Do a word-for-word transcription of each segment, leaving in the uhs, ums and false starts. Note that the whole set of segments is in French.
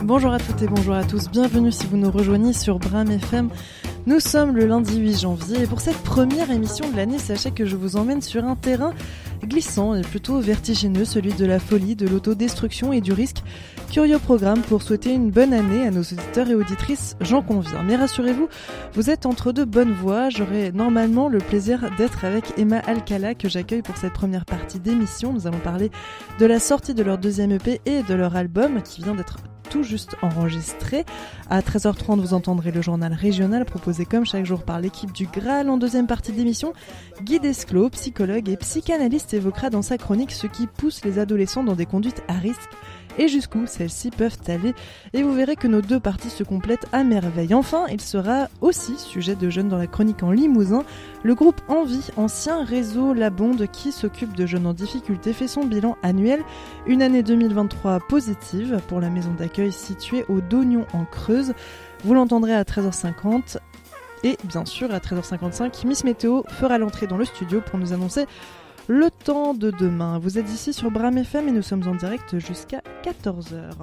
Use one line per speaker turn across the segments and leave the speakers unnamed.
Bonjour à toutes et bonjour à tous, bienvenue si vous nous rejoignez sur Bram F M. Nous sommes le lundi huit janvier et pour cette première émission de l'année, sachez que je vous emmène sur un terrain glissant et plutôt vertigineux, celui de la folie, de l'autodestruction et du risque. Curieux programme pour souhaiter une bonne année à nos auditeurs et auditrices, j'en conviens. Mais rassurez-vous, vous êtes entre de bonnes voies. J'aurai normalement le plaisir d'être avec Emma Alcala que j'accueille pour cette première partie d'émission. Nous allons parler de la sortie de leur deuxième E P et de leur album qui vient d'être tout juste enregistré. À treize heures trente, vous entendrez le journal régional proposé comme chaque jour par l'équipe du Graal. En deuxième partie d'émission, Guy Desclot, psychologue et psychanalyste, évoquera dans sa chronique ce qui pousse les adolescents dans des conduites à risque et jusqu'où celles-ci peuvent aller. Et vous verrez que nos deux parties se complètent à merveille. Enfin, il sera aussi sujet de jeunes dans la chronique en Limousin. Le groupe Envie, ancien réseau La Bonde qui s'occupe de jeunes en difficulté, fait son bilan annuel. Une année deux mille vingt-trois positive pour la maison d'accueil située au Dognon en Creuse. Vous l'entendrez à treize heures cinquante. Et bien sûr, à treize heures cinquante-cinq, Miss Météo fera l'entrée dans le studio pour nous annoncer le temps de demain. Vous êtes ici sur Bram F M et nous sommes en direct jusqu'à quatorze heures.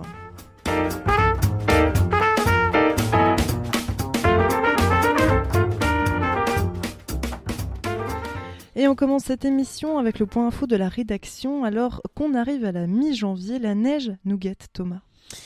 Et on commence cette émission avec le point info de la rédaction. Alors qu'on arrive à la mi-janvier, la neige nous guette, Thomas.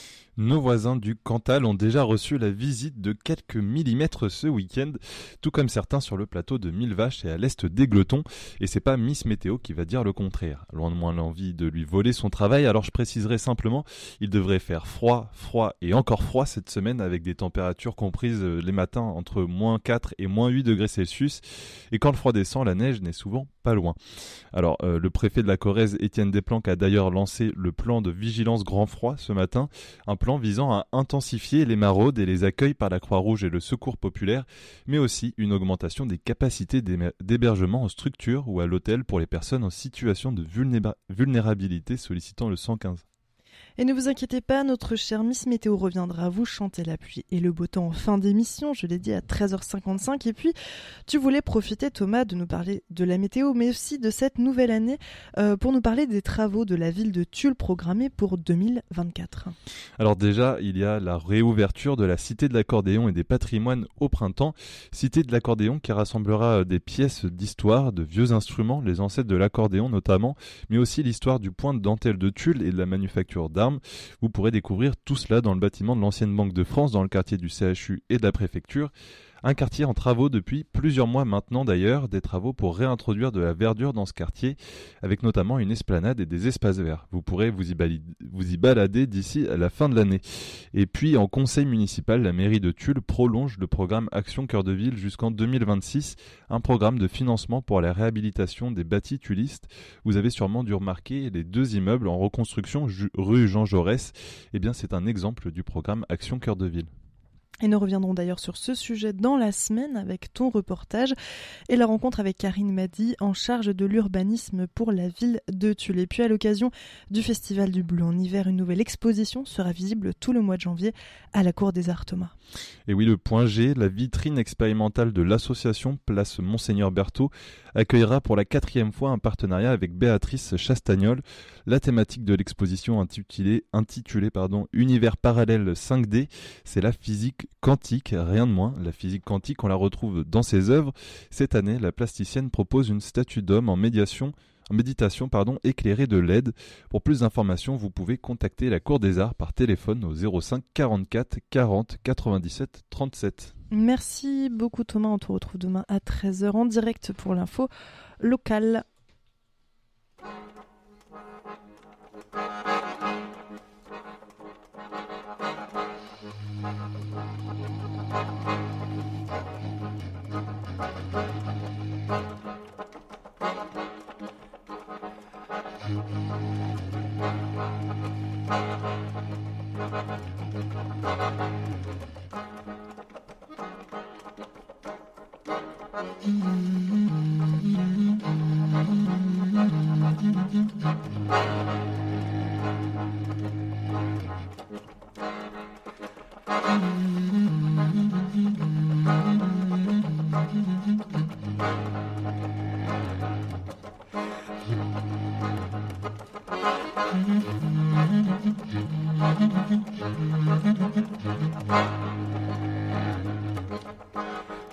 Nos voisins du Cantal ont déjà reçu la visite de quelques millimètres ce week-end, tout comme certains sur le plateau de Millevaches et à l'est d'Égletons. Et c'est pas Miss Météo qui va dire le contraire. Loin de moi l'envie de lui voler son travail, alors je préciserai simplement, il devrait faire froid, froid et encore froid cette semaine avec des températures comprises les matins entre moins quatre et moins huit degrés Celsius. Et quand le froid descend, la neige n'est souvent pas loin. Alors, euh, le préfet de la Corrèze, Étienne Desplanques, a d'ailleurs lancé le plan de vigilance grand froid ce matin, un plan visant à intensifier les maraudes et les accueils par la Croix-Rouge et le Secours populaire, mais aussi une augmentation des capacités d'hébergement en structure ou à l'hôtel pour les personnes en situation de vulnéra- vulnérabilité sollicitant le cent quinze.
Et ne vous inquiétez pas, notre chère Miss Météo reviendra vous chanter la pluie et le beau temps en fin d'émission, je l'ai dit à treize heures cinquante-cinq. Et puis, tu voulais profiter, Thomas, de nous parler de la météo, mais aussi de cette nouvelle année, euh, pour nous parler des travaux de la ville de Tulle programmés pour deux mille vingt-quatre.
Alors déjà, il y a la réouverture de la Cité de l'Accordéon et des Patrimoines au printemps. Cité de l'Accordéon qui rassemblera des pièces d'histoire, de vieux instruments, les ancêtres de l'accordéon notamment, mais aussi l'histoire du point de dentelle de Tulle et de la manufacture d'armes. Vous pourrez découvrir tout cela dans le bâtiment de l'ancienne Banque de France, dans le quartier du C H U et de la préfecture. Un quartier en travaux depuis plusieurs mois maintenant d'ailleurs, des travaux pour réintroduire de la verdure dans ce quartier, avec notamment une esplanade et des espaces verts. Vous pourrez vous y, balader, vous y balader d'ici à la fin de l'année. Et puis en conseil municipal, la mairie de Tulle prolonge le programme Action Cœur de Ville jusqu'en deux mille vingt-six, un programme de financement pour la réhabilitation des bâtis tullistes. Vous avez sûrement dû remarquer les deux immeubles en reconstruction rue Jean Jaurès. Eh bien c'est un exemple du programme Action Cœur de Ville.
Et nous reviendrons d'ailleurs sur ce sujet dans la semaine avec ton reportage et la rencontre avec Karine Madi en charge de l'urbanisme pour la ville de Tulle. Et puis à l'occasion du Festival du Bleu en hiver, une nouvelle exposition sera visible tout le mois de janvier à la Cour des Arts, Thomas.
Et oui, le point G, la vitrine expérimentale de l'association Place Monseigneur Berthaud, accueillera pour la quatrième fois un partenariat avec Béatrice Chastagnol. La thématique de l'exposition intitulée, intitulée pardon, Univers parallèle cinq D, c'est la physique quantique, rien de moins. La physique quantique, on la retrouve dans ses œuvres. Cette année, la plasticienne propose une statue d'homme en médiation En méditation pardon, éclairée de L E D. Pour plus d'informations, vous pouvez contacter la Cour des Arts par téléphone au zéro cinq quarante-quatre quarante quatre-vingt-dix-sept trente-sept.
Merci beaucoup Thomas, on te retrouve demain à treize heures en direct pour l'info locale.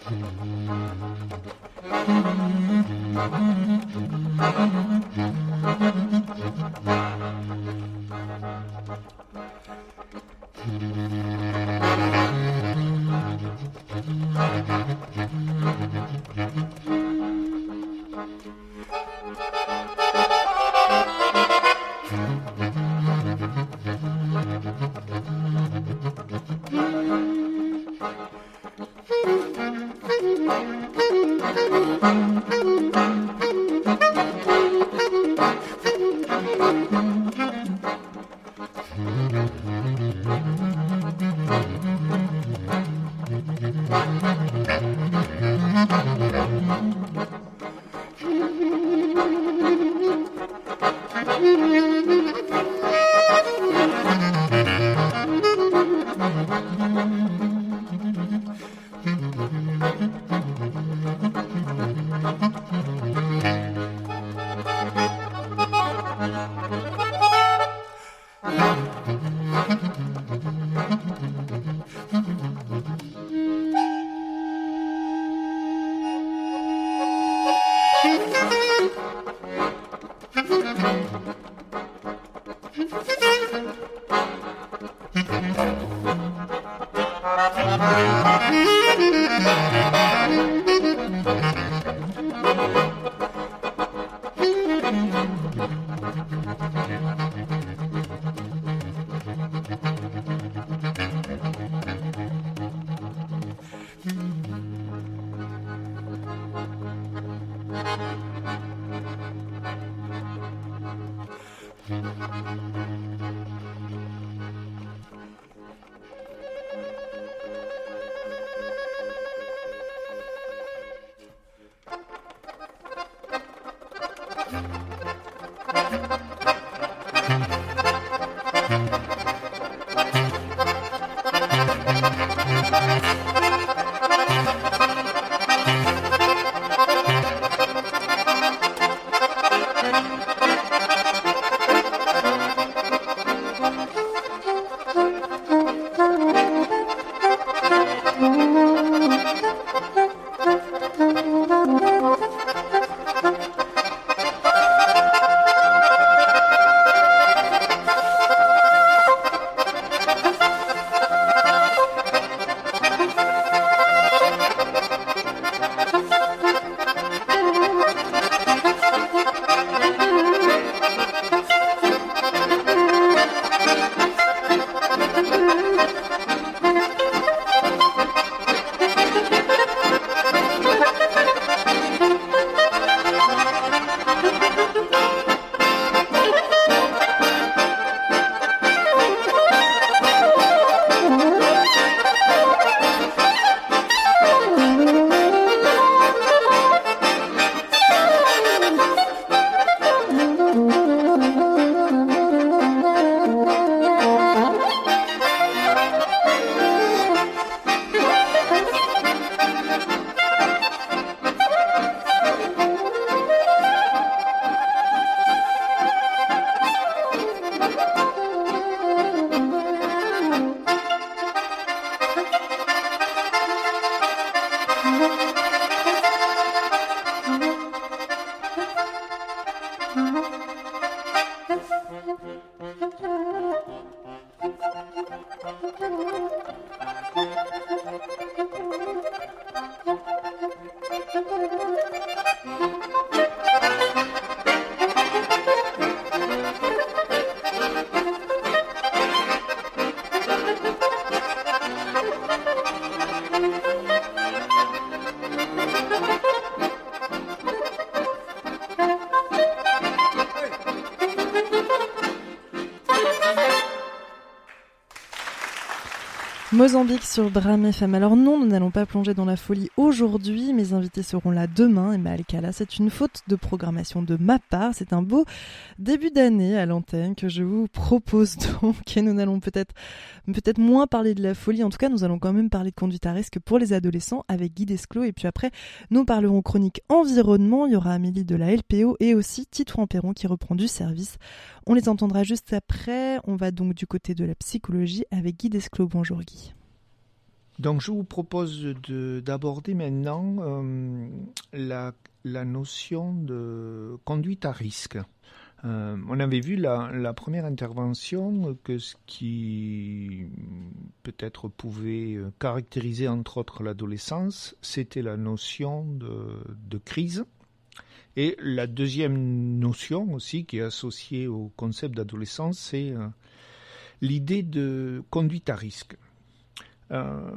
Mozambique sur Bram F M. Alors non, nous n'allons pas plonger dans la folie aujourd'hui. Mes invités seront là demain. Et Malkala, c'est une faute de programmation de ma part. C'est un beau début d'année à l'antenne que je vous propose donc. Et nous n'allons peut-être, peut-être moins parler de la folie. En tout cas, nous allons quand même parler de conduite à risque pour les adolescents avec Guy Desclos. Et puis après, nous parlerons chronique environnement. Il y aura Amélie de la L P O et aussi Titouan Perron qui reprend du service. On les entendra juste après. On va donc du côté de la psychologie avec Guy Desclos. Bonjour Guy.
Donc je vous propose de, d'aborder maintenant euh, la, la notion de conduite à risque. Euh, on avait vu la, la première intervention que ce qui peut-être pouvait caractériser entre autres l'adolescence, c'était la notion de, de crise. Et la deuxième notion aussi qui est associée au concept d'adolescence, c'est euh, l'idée de conduite à risque. Euh,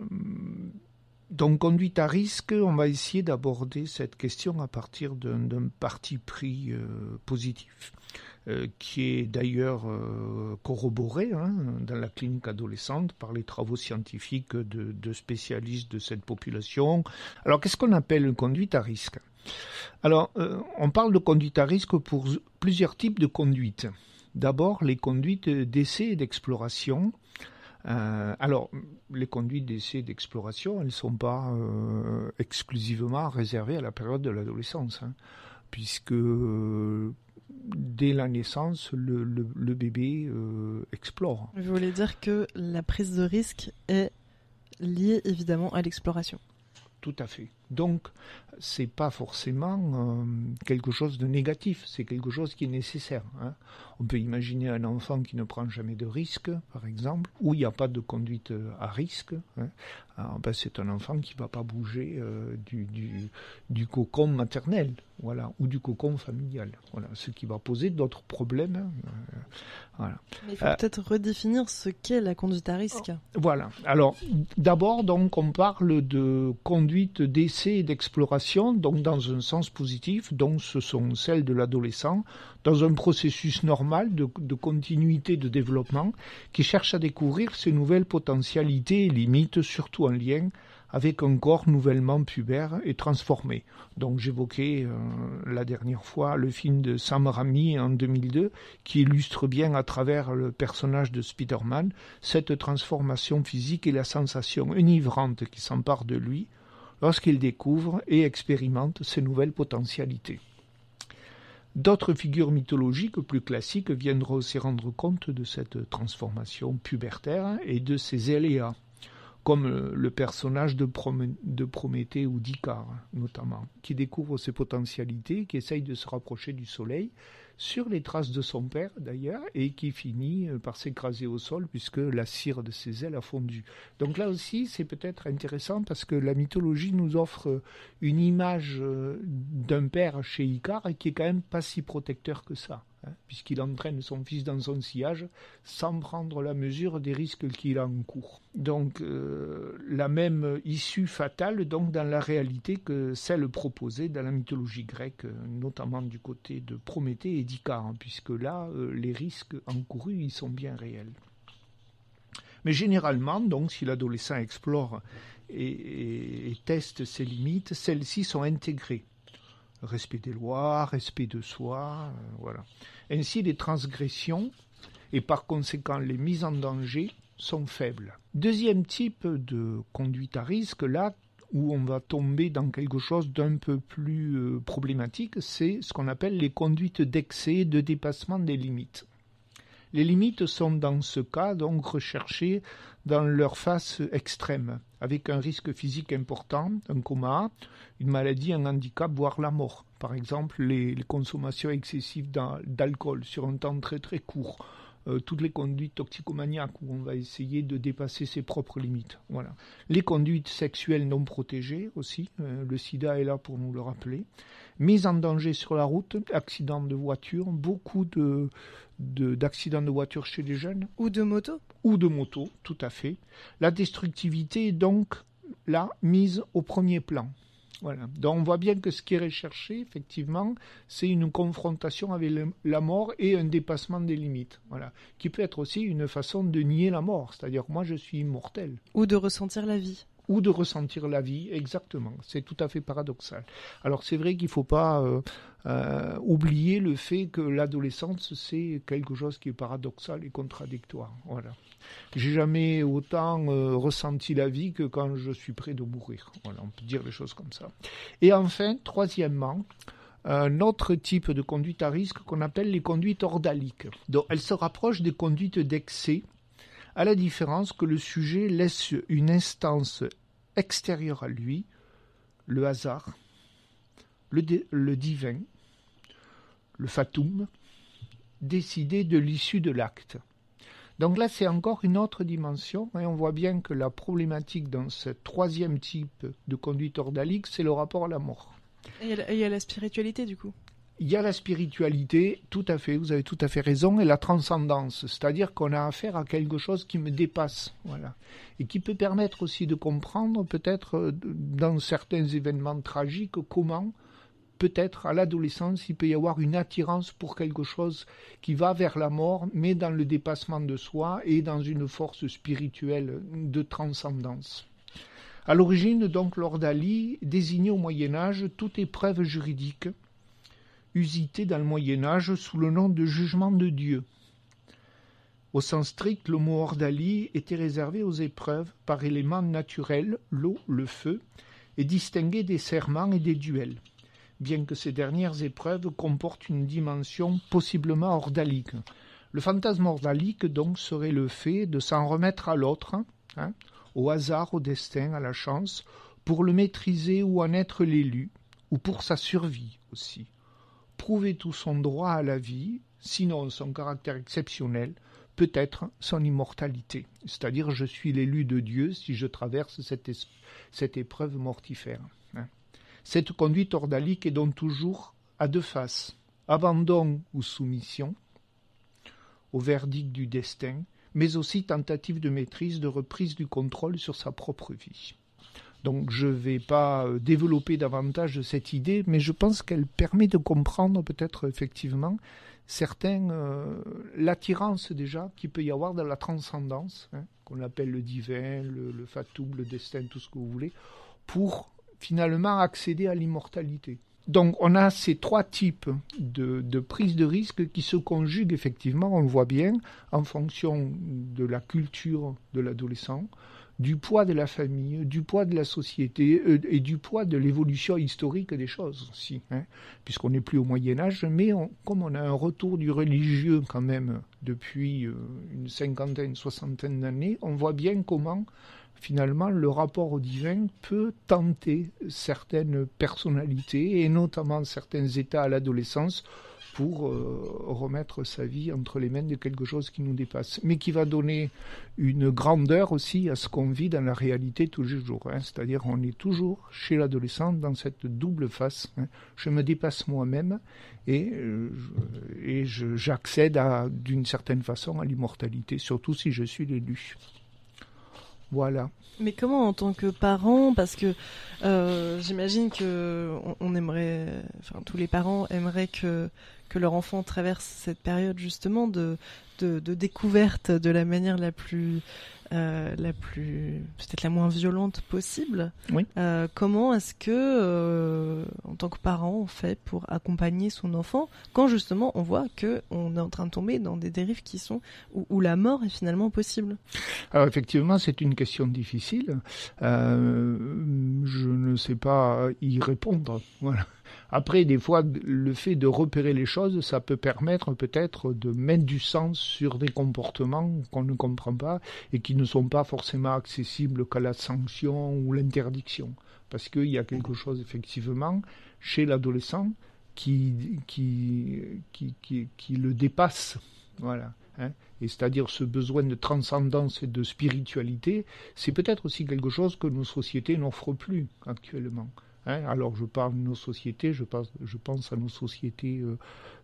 donc conduite à risque, on va essayer d'aborder cette question à partir d'un, d'un parti pris euh, positif, euh, qui est d'ailleurs euh, corroboré hein, dans la clinique adolescente par les travaux scientifiques de, de spécialistes de cette population. Alors qu'est-ce qu'on appelle une conduite à risque ? Alors euh, on parle de conduite à risque pour plusieurs types de conduites. D'abord les conduites d'essai et d'exploration. Euh, alors, les conduites d'essai et d'exploration, elles ne sont pas euh, exclusivement réservées à la période de l'adolescence, hein, puisque euh, dès la naissance, le, le, le bébé euh, explore.
Vous voulez dire que la prise de risque est liée évidemment à l'exploration ?
Tout à fait. Donc, c'est pas forcément euh, quelque chose de négatif, c'est quelque chose qui est nécessaire. Hein. On peut imaginer un enfant qui ne prend jamais de risque, par exemple, où il n'y a pas de conduite à risque. Hein. Alors, ben, c'est un enfant qui ne va pas bouger euh, du, du, du cocon maternel, voilà, ou du cocon familial. Voilà, ce qui va poser d'autres problèmes. Hein. Euh, voilà.
Mais il faut euh, peut-être redéfinir ce qu'est la conduite à risque.
Voilà. Alors, d'abord, donc, on parle de conduite d'essai et d'exploration, donc dans un sens positif, donc ce sont celles de l'adolescent, dans un processus normal de, de continuité de développement, qui cherche à découvrir ses nouvelles potentialités et limites, surtout en lien avec un corps nouvellement pubère et transformé. Donc j'évoquais euh, la dernière fois le film de Sam Raimi en deux mille deux, qui illustre bien à travers le personnage de Spider-Man cette transformation physique et la sensation enivrante qui s'empare de lui lorsqu'il découvre et expérimente ses nouvelles potentialités. D'autres figures mythologiques plus classiques viendront aussi rendre compte de cette transformation pubertaire et de ses aléas, comme le personnage de, Promé- de Prométhée ou d'Icare, notamment, qui découvre ses potentialités, qui essaye de se rapprocher du soleil, sur les traces de son père d'ailleurs, et qui finit par s'écraser au sol puisque la cire de ses ailes a fondu. Donc là aussi, c'est peut-être intéressant parce que la mythologie nous offre une image d'un père chez Icare qui est quand même pas si protecteur que ça, hein, puisqu'il entraîne son fils dans son sillage sans prendre la mesure des risques qu'il a en cours. Donc euh, la même issue fatale donc dans la réalité que celle proposée dans la mythologie grecque, notamment du côté de Prométhée et d'Icare, hein, puisque là euh, les risques encourus ils sont bien réels. Mais généralement, donc, si l'adolescent explore et, et, et teste ses limites, celles-ci sont intégrées. Respect des lois, respect de soi, euh, voilà. Ainsi, les transgressions et par conséquent les mises en danger sont faibles. Deuxième type de conduite à risque, là où on va tomber dans quelque chose d'un peu plus euh, problématique, c'est ce qu'on appelle les conduites d'excès et de dépassement des limites. Les limites sont dans ce cas donc recherchées dans leur face extrême, avec un risque physique important, un coma, une maladie, un handicap, voire la mort. Par exemple, les, les consommations excessives d'alcool sur un temps très très court, euh, toutes les conduites toxicomaniaques où on va essayer de dépasser ses propres limites. Voilà. Les conduites sexuelles non protégées aussi, euh, le sida est là pour nous le rappeler. Mise en danger sur la route, accidents de voiture, beaucoup de, de, d'accidents de voiture chez les jeunes.
Ou de moto.
Ou de moto, tout à fait. La destructivité est donc là mise au premier plan. Voilà. Donc on voit bien que ce qui est recherché, effectivement, c'est une confrontation avec le, la mort et un dépassement des limites. Voilà. Qui peut être aussi une façon de nier la mort, c'est-à-dire moi je suis immortel.
Ou de ressentir la vie.
Ou de ressentir la vie, exactement. C'est tout à fait paradoxal. Alors c'est vrai qu'il ne faut pas euh, euh, oublier le fait que l'adolescence, c'est quelque chose qui est paradoxal et contradictoire. Voilà. J'ai jamais autant euh, ressenti la vie que quand je suis près de mourir. Voilà, on peut dire les choses comme ça. Et enfin, troisièmement, un autre type de conduite à risque qu'on appelle les conduites ordaliques. Donc, elles se rapprochent des conduites d'excès, à la différence que le sujet laisse une instance extérieure à lui, le hasard, le, dé, le divin, le fatum, décider de l'issue de l'acte. Donc là, c'est encore une autre dimension, et on voit bien que la problématique dans ce troisième type de conduite ordalique, c'est le rapport à la mort.
Et il y a la spiritualité, du coup.
Il y a la spiritualité, tout à fait, vous avez tout à fait raison, et la transcendance, c'est-à-dire qu'on a affaire à quelque chose qui me dépasse, voilà, et qui peut permettre aussi de comprendre, peut-être, dans certains événements tragiques, comment, peut-être, à l'adolescence, il peut y avoir une attirance pour quelque chose qui va vers la mort, mais dans le dépassement de soi et dans une force spirituelle de transcendance. À l'origine, donc, l'ordalie désignait au Moyen-Âge toute épreuve juridique usitée dans le Moyen-Âge sous le nom de jugement de Dieu. Au sens strict, le mot ordalie était réservé aux épreuves par éléments naturels, l'eau, le feu, et distingué des serments et des duels, bien que ces dernières épreuves comportent une dimension possiblement ordalique. Le fantasme ordalique, donc, serait le fait de s'en remettre à l'autre, hein, au hasard, au destin, à la chance, pour le maîtriser ou en être l'élu, ou pour sa survie aussi. Prouver tout son droit à la vie, sinon son caractère exceptionnel, peut-être son immortalité. C'est-à-dire, je suis l'élu de Dieu si je traverse cette, es- cette épreuve mortifère. Hein. Cette conduite ordalique est donc toujours à deux faces, abandon ou soumission au verdict du destin, mais aussi tentative de maîtrise, de reprise du contrôle sur sa propre vie. Donc je ne vais pas développer davantage cette idée, mais je pense qu'elle permet de comprendre peut-être effectivement certains, euh, l'attirance déjà qu'il peut y avoir dans la transcendance, hein, qu'on appelle le divin, le, le fatum, le destin, tout ce que vous voulez, pour finalement accéder à l'immortalité. Donc on a ces trois types de, de prise de risque qui se conjuguent effectivement, on le voit bien, en fonction de la culture de l'adolescent, du poids de la famille, du poids de la société euh, et du poids de l'évolution historique des choses aussi, hein, puisqu'on n'est plus au Moyen-Âge, mais on, comme on a un retour du religieux quand même depuis euh, une cinquantaine, soixantaine d'années, on voit bien comment finalement le rapport au divin peut tenter certaines personnalités et notamment certains états à l'adolescence pour euh, remettre sa vie entre les mains de quelque chose qui nous dépasse, mais qui va donner une grandeur aussi à ce qu'on vit dans la réalité tous les jours. Hein. C'est-à-dire on est toujours chez l'adolescent dans cette double face. Hein. Je me dépasse moi-même et, euh, et je, j'accède à, d'une certaine façon à l'immortalité, surtout si je suis l'élu. Voilà.
Mais comment en tant que parent, parce que euh, j'imagine que on, on aimerait, enfin tous les parents aimeraient que que leur enfant traverse cette période justement de de, de découverte de la manière la plus euh, la plus peut-être la moins violente possible.
Oui.
Euh, comment est-ce que euh, en tant que parent on fait pour accompagner son enfant quand justement on voit que on est en train de tomber dans des dérives qui sont où, où la mort est finalement possible?
Alors effectivement, c'est une question difficile. Euh, je ne sais pas y répondre. Voilà. Après, des fois, le fait de repérer les choses, ça peut permettre peut-être de mettre du sens sur des comportements qu'on ne comprend pas et qui ne sont pas forcément accessibles qu'à la sanction ou l'interdiction. Parce qu'il y a quelque chose, effectivement, chez l'adolescent qui, qui, qui, qui, qui le dépasse. Voilà. Hein. Et c'est-à-dire ce besoin de transcendance et de spiritualité, c'est peut-être aussi quelque chose que nos sociétés n'offrent plus actuellement. Hein, alors je parle de nos sociétés, je pense, je pense à nos sociétés, euh,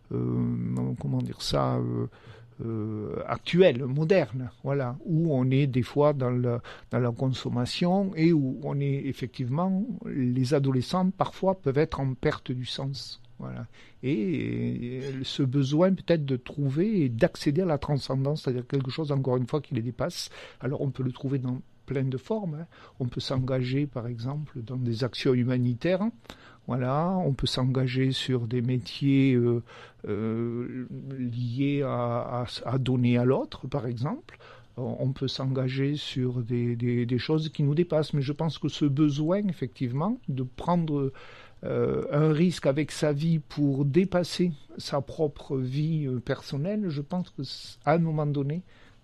euh, comment dire ça, euh, euh, actuelles, modernes, voilà, où on est des fois dans la, dans la consommation et où on est effectivement, les adolescents parfois peuvent être en perte du sens. Voilà. Et, et ce besoin peut-être de trouver et d'accéder à la transcendance, c'est-à-dire quelque chose encore une fois qui les dépasse, alors on peut le trouver dans plein de formes. Hein. On peut s'engager, par exemple, dans des actions humanitaires. Voilà, on peut s'engager sur des métiers euh, euh, liés à, à, à donner à l'autre, par exemple. On peut s'engager sur des, des, des choses qui nous dépassent. Mais je pense que ce besoin, effectivement, de prendre euh, un risque avec sa vie pour dépasser sa propre vie euh, personnelle, je pense qu'à un moment donné,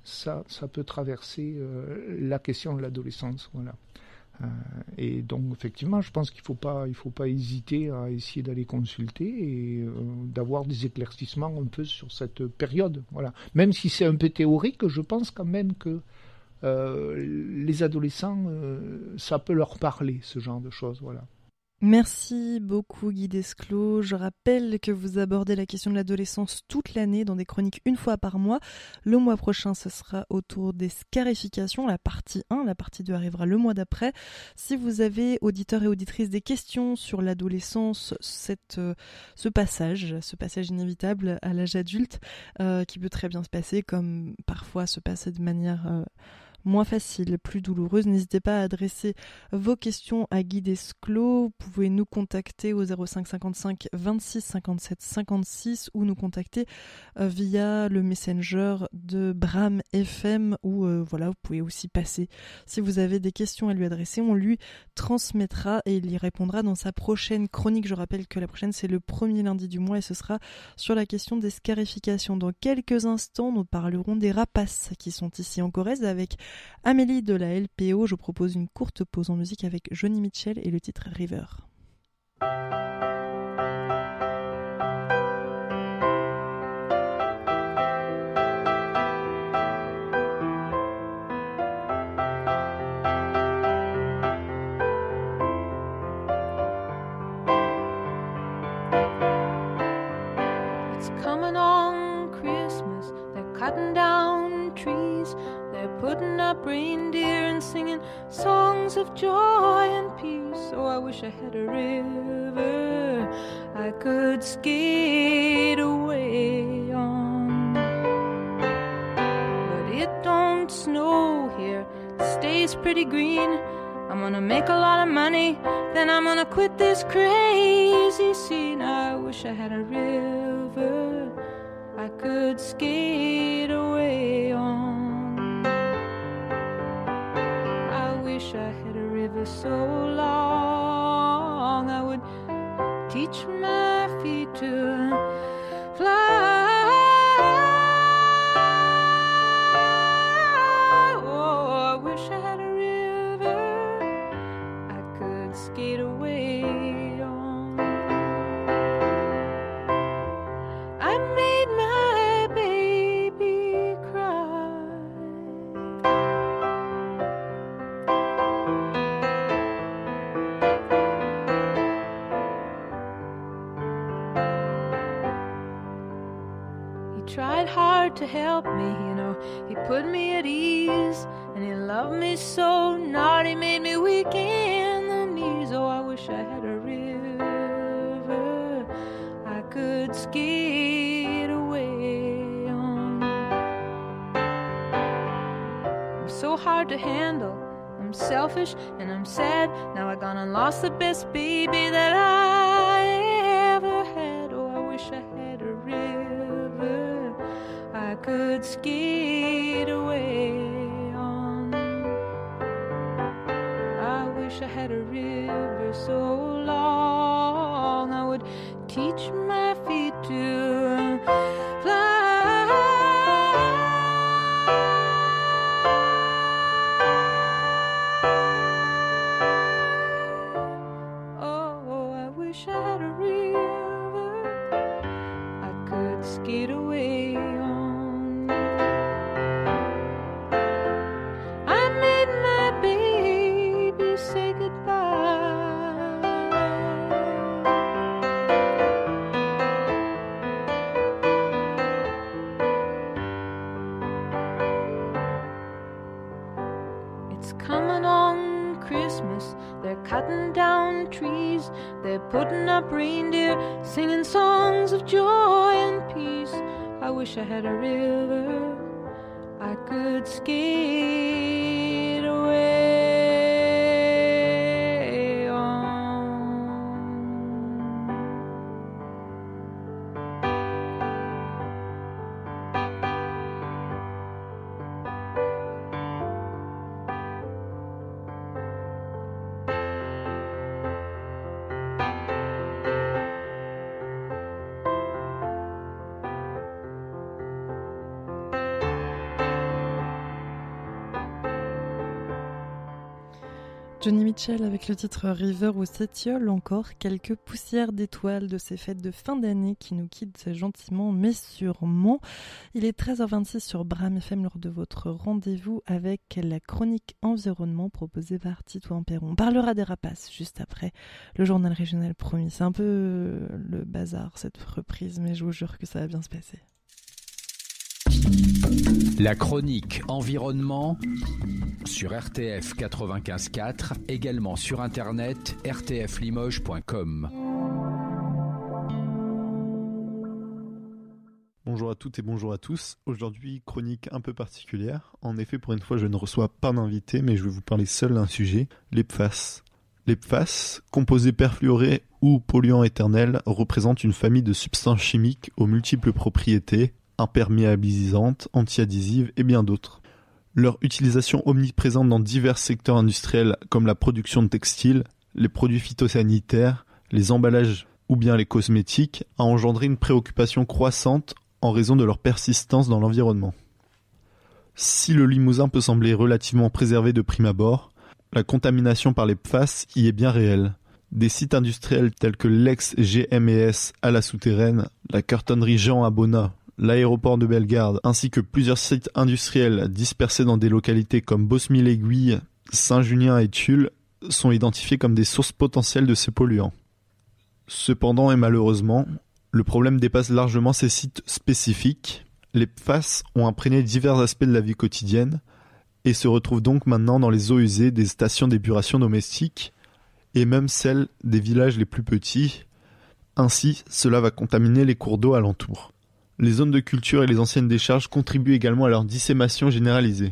ça, ça peut traverser euh, la question de l'adolescence. Voilà. Euh, et donc effectivement, je pense qu'il ne faut pas, il faut pas hésiter à essayer d'aller consulter et euh, d'avoir des éclaircissements un peu sur cette période. Voilà. Même si c'est un peu théorique, je pense quand même que euh, les adolescents, euh, ça peut leur parler, ce genre de choses. Voilà.
Merci beaucoup Guy Desclaux. Je rappelle que vous abordez la question de l'adolescence toute l'année dans des chroniques une fois par mois. Le mois prochain, ce sera autour des scarifications, la partie un. La partie deux arrivera le mois d'après. Si vous avez, auditeurs et auditrices, des questions sur l'adolescence, cette, euh, ce passage, ce passage inévitable à l'âge adulte, euh, qui peut très bien se passer, comme parfois se passer de manière... Euh, moins facile, plus douloureuse, n'hésitez pas à adresser vos questions à Guy Desclaux. Vous pouvez nous contacter au zéro cinq cinquante-cinq vingt-six cinquante-sept cinquante-six ou nous contacter euh, via le messenger de Bram F M où euh, voilà, vous pouvez aussi passer. Si vous avez des questions à lui adresser, on lui transmettra et il y répondra dans sa prochaine chronique. Je rappelle que la prochaine, c'est le premier lundi du mois et ce sera sur la question des scarifications. Dans quelques instants, nous parlerons des rapaces qui sont ici en Corrèze avec Amélie de la L P O. Je propose une courte pause en musique avec Joni Mitchell et le titre River.
It's coming on Christmas, they're cutting down trees, they're putting up reindeer and singing songs of joy and peace. Oh, I wish I had a river I could skate away on. But it don't snow here, it stays pretty green. I'm gonna make a lot of money, then I'm gonna quit this crazy scene. I wish I had a river I could skate away on. I wish I had a river so long I would teach my feet to fly. Oh, I wish I had a river I could skate away on. I made my baby cry. He tried hard to help me, you know, he put me at ease, and he loved me so, not he made me weak in the knees. Oh, I wish I had a river I could skate away on. I'm so hard to handle, I'm selfish and I'm sad. Now I gone and lost the best baby that I ever had. Oh, I wish I had a river I could skate away on. I wish I had a river so long I would teach my feet to fly. Oh, I wish I had a river I could skate away on. I made my baby say goodbye. It's coming on Christmas, they're cutting down trees, they're putting up reindeer, singing songs of joy and peace. I wish I had a river I could skate away on.
Johnny Mitchell avec le titre River ou Sétiole, encore quelques poussières d'étoiles de ces fêtes de fin d'année qui nous quittent gentiment mais sûrement. Il est treize heures vingt-six sur Bram F M lors de votre rendez-vous avec la chronique environnement proposée par Titouan Perron. On parlera des rapaces juste après le journal régional promis. C'est un peu le bazar cette reprise, mais je vous jure que ça va bien se passer.
La chronique environnement sur R T F quatre-vingt-quinze quatre, également sur internet r t f limoges point com.
Bonjour à toutes et bonjour à tous. Aujourd'hui, chronique un peu particulière. En effet, pour une fois, je ne reçois pas d'invité, mais je vais vous parler seul d'un sujet, les P F A S. Les P F A S, composés perfluorés ou polluants éternels, représentent une famille de substances chimiques aux multiples propriétés, imperméabilisantes, antiadhésives et bien d'autres. Leur utilisation omniprésente dans divers secteurs industriels comme la production de textiles, les produits phytosanitaires, les emballages ou bien les cosmétiques a engendré une préoccupation croissante en raison de leur persistance dans l'environnement. Si le Limousin peut sembler relativement préservé de prime abord, la contamination par les P F A S y est bien réelle. Des sites industriels tels que l'ex-G M E S à la Souterraine, la cartonnerie Jean à Bonnat, l'aéroport de Bellegarde, ainsi que plusieurs sites industriels dispersés dans des localités comme Bosmie-l'Aiguille, Saint-Junien et Tulle sont identifiés comme des sources potentielles de ces polluants. Cependant et malheureusement, le problème dépasse largement ces sites spécifiques. Les P F A S ont imprégné divers aspects de la vie quotidienne et se retrouvent donc maintenant dans les eaux usées des stations d'épuration domestiques et même celles des villages les plus petits. Ainsi, cela va contaminer les cours d'eau alentours. Les zones de culture et les anciennes décharges contribuent également à leur dissémination généralisée.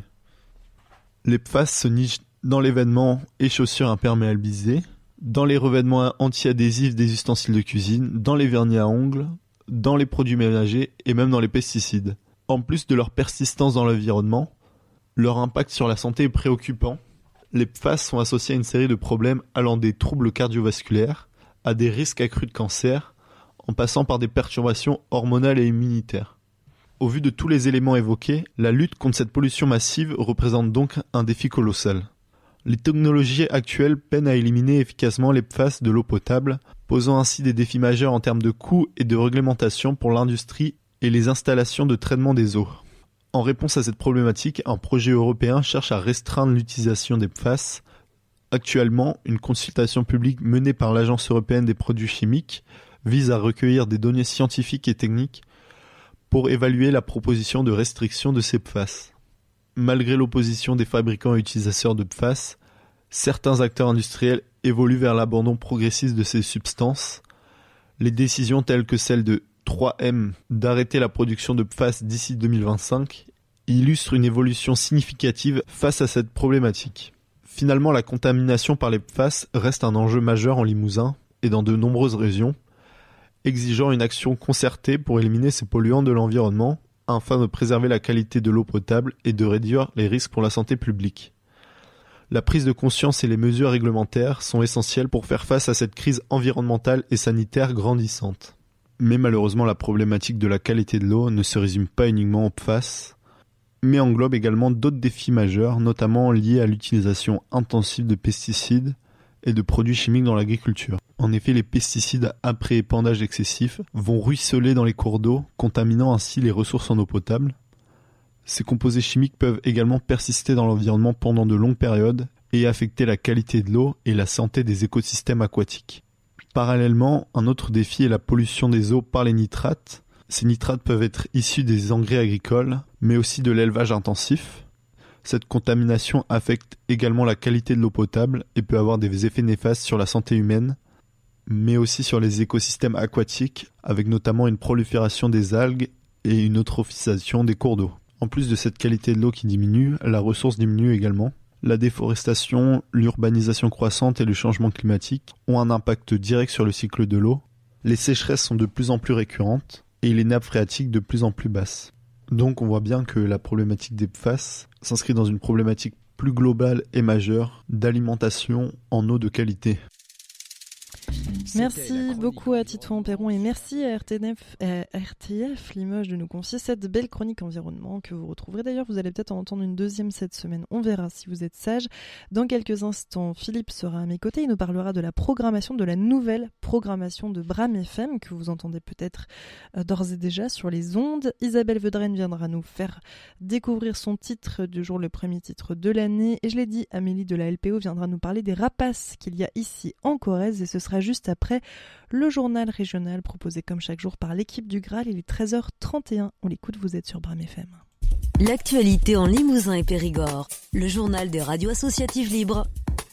Les P F A S se nichent dans les vêtements et chaussures imperméabilisés, dans les revêtements anti-adhésifs des ustensiles de cuisine, dans les vernis à ongles, dans les produits ménagers et même dans les pesticides. En plus de leur persistance dans l'environnement, leur impact sur la santé est préoccupant. Les P F A S sont associés à une série de problèmes allant des troubles cardiovasculaires à des risques accrus de cancer, en passant par des perturbations hormonales et immunitaires. Au vu de tous les éléments évoqués, la lutte contre cette pollution massive représente donc un défi colossal. Les technologies actuelles peinent à éliminer efficacement les P F A S de l'eau potable, posant ainsi des défis majeurs en termes de coûts et de réglementation pour l'industrie et les installations de traitement des eaux. En réponse à cette problématique, un projet européen cherche à restreindre l'utilisation des P F A S. Actuellement, une consultation publique menée par l'Agence européenne des produits chimiques vise à recueillir des données scientifiques et techniques pour évaluer la proposition de restriction de ces P F A S. Malgré l'opposition des fabricants et utilisateurs de P F A S, certains acteurs industriels évoluent vers l'abandon progressif de ces substances. Les décisions telles que celle de trois M d'arrêter la production de P F A S d'ici deux mille vingt-cinq illustrent une évolution significative face à cette problématique. Finalement, la contamination par les P F A S reste un enjeu majeur en Limousin et dans de nombreuses régions, exigeant une action concertée pour éliminer ces polluants de l'environnement afin de préserver la qualité de l'eau potable et de réduire les risques pour la santé publique. La prise de conscience et les mesures réglementaires sont essentielles pour faire face à cette crise environnementale et sanitaire grandissante. Mais malheureusement, la problématique de la qualité de l'eau ne se résume pas uniquement aux P F A S, mais englobe également d'autres défis majeurs, notamment liés à l'utilisation intensive de pesticides et de produits chimiques dans l'agriculture. En effet, les pesticides après épandage excessif vont ruisseler dans les cours d'eau, contaminant ainsi les ressources en eau potable. Ces composés chimiques peuvent également persister dans l'environnement pendant de longues périodes et affecter la qualité de l'eau et la santé des écosystèmes aquatiques. Parallèlement, un autre défi est la pollution des eaux par les nitrates. Ces nitrates peuvent être issus des engrais agricoles, mais aussi de l'élevage intensif. Cette contamination affecte également la qualité de l'eau potable et peut avoir des effets néfastes sur la santé humaine, mais aussi sur les écosystèmes aquatiques, avec notamment une prolifération des algues et une eutrophisation des cours d'eau. En plus de cette qualité de l'eau qui diminue, la ressource diminue également. La déforestation, l'urbanisation croissante et le changement climatique ont un impact direct sur le cycle de l'eau. Les sécheresses sont de plus en plus récurrentes et les nappes phréatiques de plus en plus basses. Donc on voit bien que la problématique des P F A S s'inscrit dans une problématique plus globale et majeure d'alimentation en eau de qualité.
Merci beaucoup à Titouan Perron et merci à R T F, euh, R T F Limoges de nous confier cette belle chronique environnement que vous retrouverez d'ailleurs. Vous allez peut-être en entendre une deuxième cette semaine. On verra si vous êtes sage. Dans quelques instants, Philippe sera à mes côtés. Il nous parlera de la programmation, de la nouvelle programmation de Bram F M que vous entendez peut-être euh, d'ores et déjà sur les ondes. Isabelle Vedren viendra nous faire découvrir son titre du jour, le premier titre de l'année. Et je l'ai dit, Amélie de la L P O viendra nous parler des rapaces qu'il y a ici en Corrèze et ce sera juste après le journal régional proposé comme chaque jour par l'équipe du Graal. Il est treize heures trente et un. On l'écoute, vous êtes sur Bram F M.
L'actualité en Limousin et Périgord. Le journal des radios associatives libres.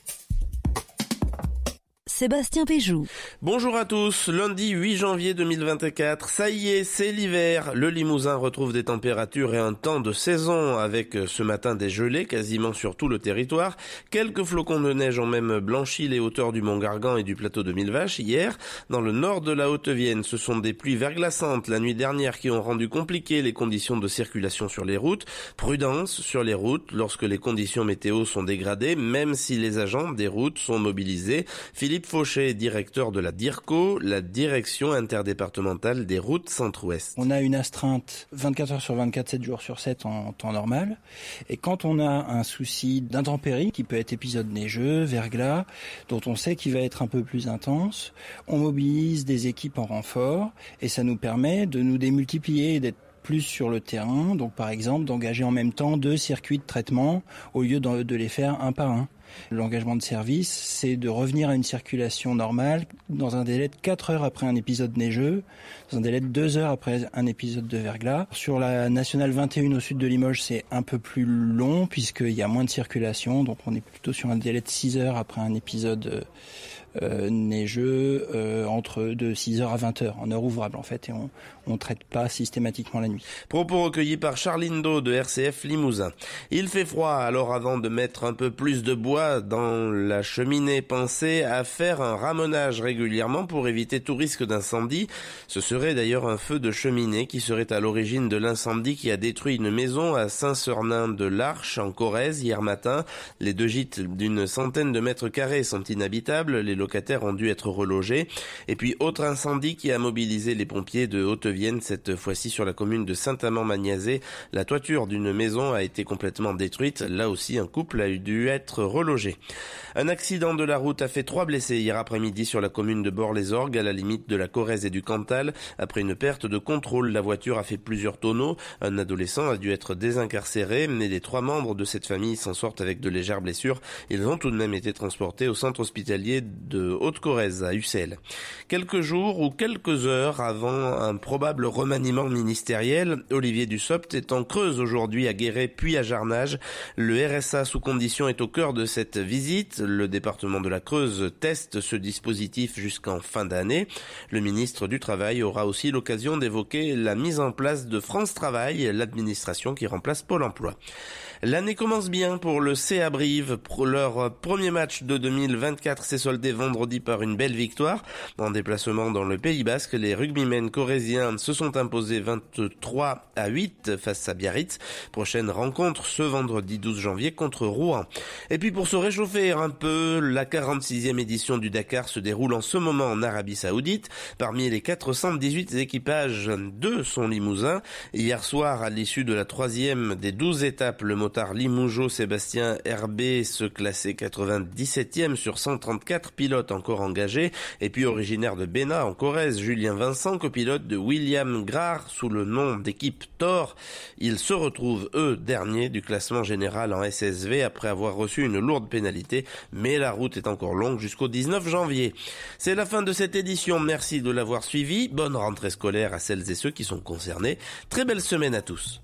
Sébastien Péjou.
Bonjour à tous, lundi huit janvier deux mille vingt-quatre, ça y est, c'est l'hiver. Le Limousin retrouve des températures et un temps de saison avec ce matin des gelées quasiment sur tout le territoire. Quelques flocons de neige ont même blanchi les hauteurs du Mont Gargan et du plateau de Millevaches hier. Dans le nord de la Haute-Vienne, ce sont des pluies verglaçantes la nuit dernière qui ont rendu compliquées les conditions de circulation sur les routes. Prudence sur les routes lorsque les conditions météo sont dégradées, même si les agents des routes sont mobilisés. Philippe Fauché, directeur de la DIRCO, la direction interdépartementale des routes centre-ouest.
On a une astreinte vingt-quatre heures sur vingt-quatre, sept jours sur sept en temps normal. Et quand on a un souci d'intempérie, qui peut être épisode neigeux, verglas, dont on sait qu'il va être un peu plus intense, on mobilise des équipes en renfort et ça nous permet de nous démultiplier et d'être plus sur le terrain. Donc par exemple d'engager en même temps deux circuits de traitement au lieu de, de les faire un par un. L'engagement de service, c'est de revenir à une circulation normale dans un délai de quatre heures après un épisode neigeux, dans un délai de deux heures après un épisode de verglas. Sur la nationale vingt et un au sud de Limoges, c'est un peu plus long puisqu'il y a moins de circulation, donc on est plutôt sur un délai de six heures après un épisode euh, neigeux, euh, entre de six heures à vingt heures, en heure ouvrable en fait, et on on traite pas systématiquement la nuit.
Propos recueillis par Charline Do de R C F Limousin. Il fait froid, alors avant de mettre un peu plus de bois dans la cheminée, pensez à faire un ramonage régulièrement pour éviter tout risque d'incendie. Ce serait d'ailleurs un feu de cheminée qui serait à l'origine de l'incendie qui a détruit une maison à Saint-Sernin-de-l'Arche en Corrèze hier matin. Les deux gîtes d'une centaine de mètres carrés sont inhabitables, les locataires ont dû être relogés. Et puis autre incendie qui a mobilisé les pompiers de Haute-Vienne, cette fois-ci sur la commune de Saint-Amand-Magnazé. La toiture d'une maison a été complètement détruite. Là aussi, un couple a dû être relogé. Un accident de la route a fait trois blessés hier après-midi sur la commune de Bord-les-Orgues, à la limite de la Corrèze et du Cantal. Après une perte de contrôle, la voiture a fait plusieurs tonneaux. Un adolescent a dû être désincarcéré, mais les trois membres de cette famille s'en sortent avec de légères blessures. Ils ont tout de même été transportés au centre hospitalier de Haute-Corrèze, à Ussel. Quelques jours ou quelques heures avant un probable remaniement ministériel, Olivier Dussopt est en Creuse aujourd'hui à Guéret puis à Jarnage. Le R S A sous condition est au cœur de cette visite. Le département de la Creuse teste ce dispositif jusqu'en fin d'année. Le ministre du Travail aura aussi l'occasion d'évoquer la mise en place de France Travail, l'administration qui remplace Pôle emploi. L'année commence bien pour le C A Brive. Leur premier match de deux mille vingt-quatre s'est soldé vendredi par une belle victoire. En déplacement dans le Pays Basque, les rugbymen corréziens se sont imposés vingt-trois à huit face à Biarritz. Prochaine rencontre ce vendredi douze janvier contre Rouen. Et puis pour se réchauffer un peu, la quarante-sixième édition du Dakar se déroule en ce moment en Arabie Saoudite. Parmi les quatre cent dix-huit équipages, deux sont limousins. Hier soir, à l'issue de la troisième des douze étapes, le motard limougeot Sébastien Herbé se classait quatre-vingt-dix-septième sur cent trente-quatre pilotes encore engagés. Et puis originaire de Bénat en Corrèze, Julien Vincent, copilote de William Grard sous le nom d'équipe Thor. Ils se retrouvent, eux, derniers du classement général en S S V après avoir reçu une lourde pénalité. Mais la route est encore longue jusqu'au dix-neuf janvier. C'est la fin de cette édition. Merci de l'avoir suivi. Bonne rentrée scolaire à celles et ceux qui sont concernés. Très belle semaine à tous.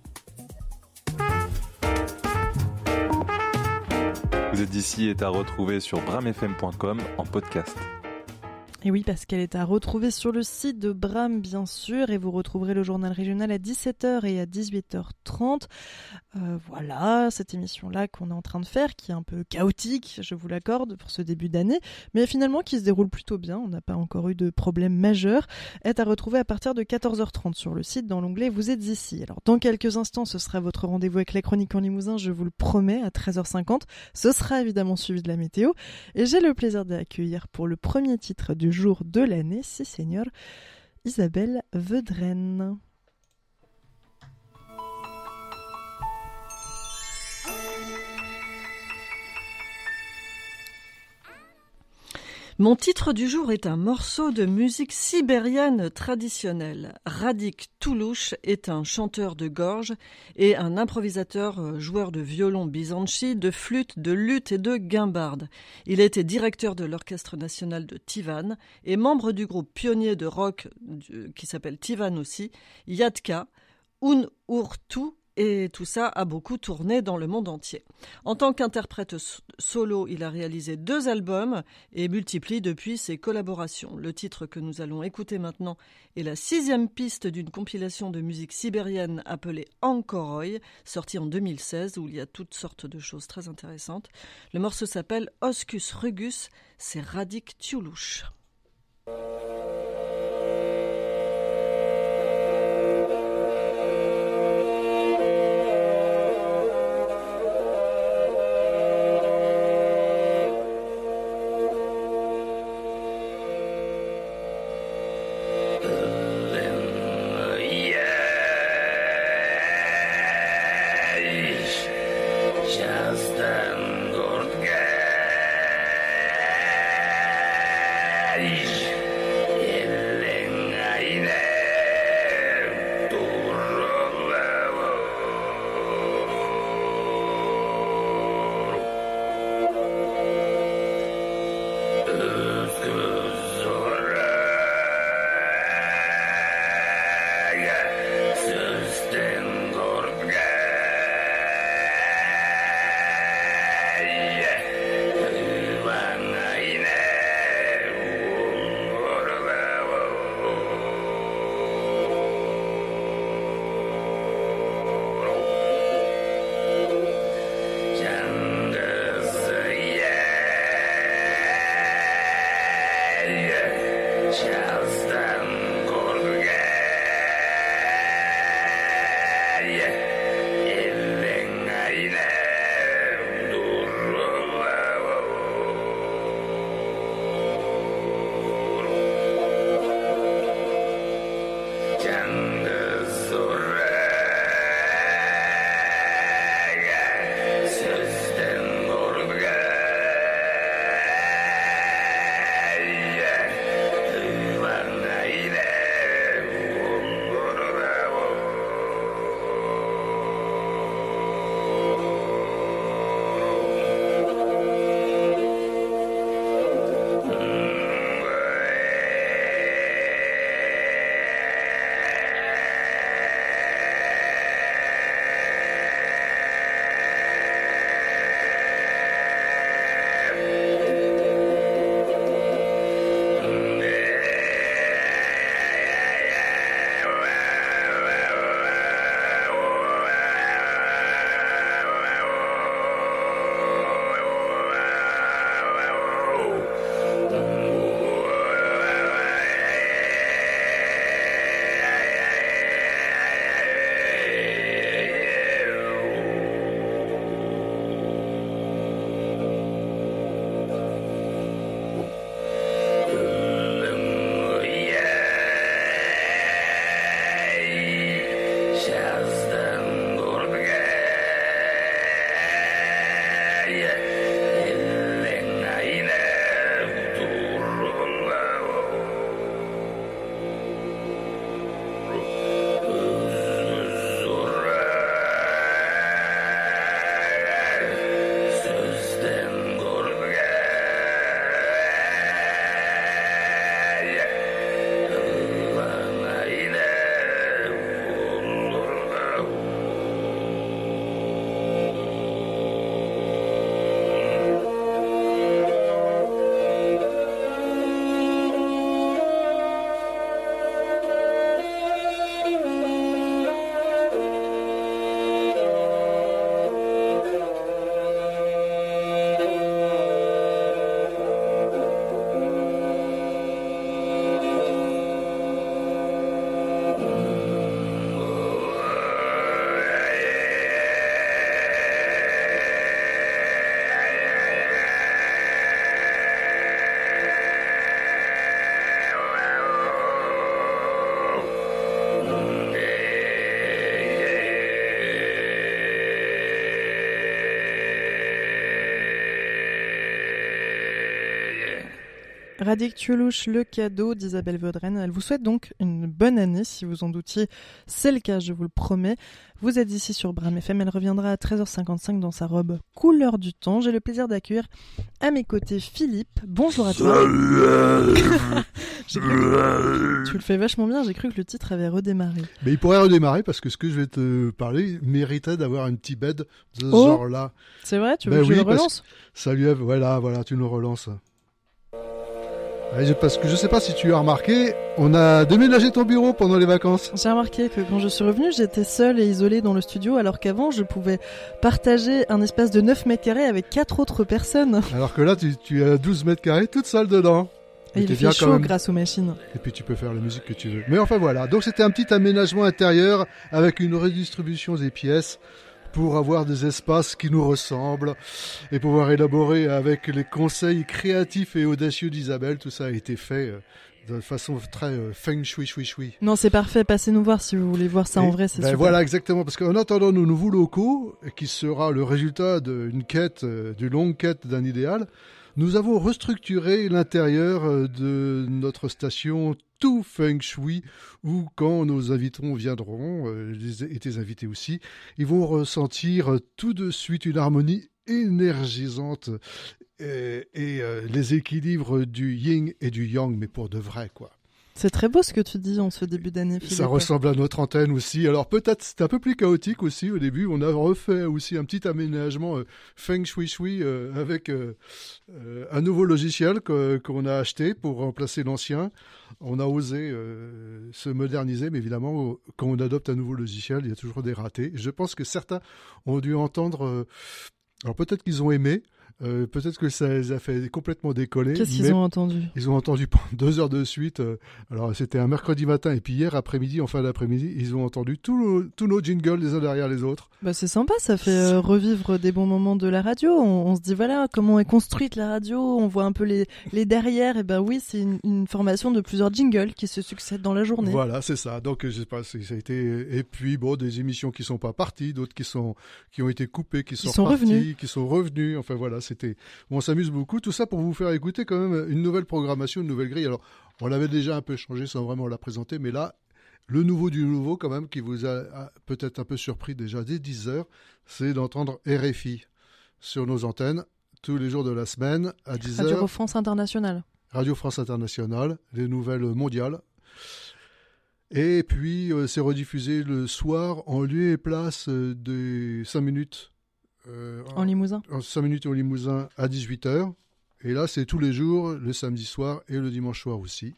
Vous êtes d'ici est à retrouver sur bram f m point com en podcast.
Et oui, parce qu'elle est à retrouver sur le site de Bram, bien sûr, et vous retrouverez le journal régional à dix-sept heures et à dix-huit heures trente. Euh, voilà, cette émission-là qu'on est en train de faire, qui est un peu chaotique, je vous l'accorde, pour ce début d'année, mais finalement qui se déroule plutôt bien, on n'a pas encore eu de problème majeur, est à retrouver à partir de quatorze heures trente sur le site, dans l'onglet « Vous êtes ici ». Alors, dans quelques instants, ce sera votre rendez-vous avec la chronique en Limousin, je vous le promets, à treize heures cinquante. Ce sera évidemment suivi de la météo, et j'ai le plaisir d'accueillir pour le premier titre du jour de l'année, si seigneur, Isabelle Vedren. Mon titre du jour est un morceau de musique sibérienne traditionnelle. Radik Toulouche est un chanteur de gorge et un improvisateur joueur de violon byzantine, de flûte, de luth et de guimbarde. Il a été directeur de l'Orchestre national de Tivan et membre du groupe pionnier de rock qui s'appelle Tivan aussi, Yadka, Un Urtu, et tout ça a beaucoup tourné dans le monde entier. En tant qu'interprète solo, il a réalisé deux albums et multiplie depuis ses collaborations. Le titre que nous allons écouter maintenant est la sixième piste d'une compilation de musique sibérienne appelée Ankoroy, sortie en deux mille seize, où il y a toutes sortes de choses très intéressantes. Le morceau s'appelle Oscus Rugus, c'est Radik Toulouche.
Just
Radictulus, le cadeau d'Isabelle Vaudrenne. Elle vous souhaite donc une bonne année, si vous en doutiez. C'est le cas, je vous le promets. Vous êtes ici sur Bram F M. Elle reviendra à treize heures cinquante-cinq dans sa robe couleur du temps. J'ai le plaisir d'accueillir à mes côtés Philippe. Bonjour à toi. J'ai cru que... Tu le fais vachement bien. J'ai cru que le titre avait redémarré.
Mais il pourrait redémarrer parce que ce que je vais te parler méritait d'avoir un petit bed de ce
oh,
genre-là.
C'est vrai, tu veux
ben
que
oui,
je le relance?
Salut Eve, voilà, voilà, tu nous relances. Parce que je sais pas si tu as remarqué, on a déménagé ton bureau pendant les vacances.
J'ai remarqué que quand je suis revenue, j'étais seule et isolée dans le studio, alors qu'avant, je pouvais partager un espace de neuf mètres carrés avec quatre autres personnes.
Alors que là, tu, tu as douze mètres carrés toute seule dedans.
Et, et il fait chaud grâce aux machines.
Et puis tu peux faire la musique que tu veux. Mais enfin voilà, donc c'était un petit aménagement intérieur avec une redistribution des pièces pour avoir des espaces qui nous ressemblent et pouvoir élaborer avec les conseils créatifs et audacieux d'Isabelle. Tout ça a été fait de façon très euh, feng shui shui shui.
Non, c'est parfait. Passez nous voir si vous voulez voir ça et en vrai, c'est
ben
super.
Voilà, exactement. Parce qu'en attendant nos nouveaux locaux, qui sera le résultat d'une quête, euh, d'une longue quête d'un idéal, nous avons restructuré l'intérieur de notre station tout feng shui, où quand nos invités viendront, euh, et tes invités aussi, ils vont ressentir tout de suite une harmonie énergisante et, et euh, les équilibres du yin et du yang, mais pour de vrai, quoi.
C'est très beau ce que tu dis en ce début d'année, Philippe.
Ça ressemble à notre antenne aussi. Alors peut-être c'était un peu plus chaotique aussi au début. On a refait aussi un petit aménagement euh, feng shui shui euh, avec euh, euh, un nouveau logiciel que, qu'on a acheté pour remplacer l'ancien. On a osé euh, se moderniser, mais évidemment, quand on adopte un nouveau logiciel, il y a toujours des ratés. Je pense que certains ont dû entendre... Euh, alors peut-être qu'ils ont aimé. Euh, peut-être que ça les a fait complètement décoller.
Qu'est-ce qu'ils ont entendu ?
Ils ont entendu pendant deux heures de suite. Euh, alors, c'était un mercredi matin et puis hier après-midi, en fin d'après-midi, ils ont entendu tous nos, tous nos jingles les uns derrière les autres.
Bah, c'est sympa, ça fait euh, revivre des bons moments de la radio. On, on se dit, voilà, comment est construite la radio. On voit un peu les, les derrière. Et ben oui, c'est une, une formation de plusieurs jingles qui se succèdent dans la journée.
Voilà, c'est ça. Donc, je sais pas, ça a été... Et puis, bon, des émissions qui sont pas parties, d'autres qui sont, qui ont été coupées, qui sont,
qui sont
reparties,
revenus.
qui sont revenus. Enfin, voilà, c'était... Bon, on s'amuse beaucoup. Tout ça pour vous faire écouter quand même une nouvelle programmation, une nouvelle grille. Alors, on l'avait déjà un peu changé sans vraiment la présenter, mais là, le nouveau du nouveau quand même, qui vous a, a peut-être un peu surpris déjà dès dix heures, c'est d'entendre R F I sur nos antennes tous les jours de la semaine à dix heures.
Radio France Internationale.
Radio France Internationale, les nouvelles mondiales. Et puis, euh, c'est rediffusé le soir en lieu et place euh, des cinq minutes.
Euh, en, en Limousin.
En cinq minutes au Limousin à dix-huit heures. Et là, c'est tous les jours, le samedi soir et le dimanche soir aussi.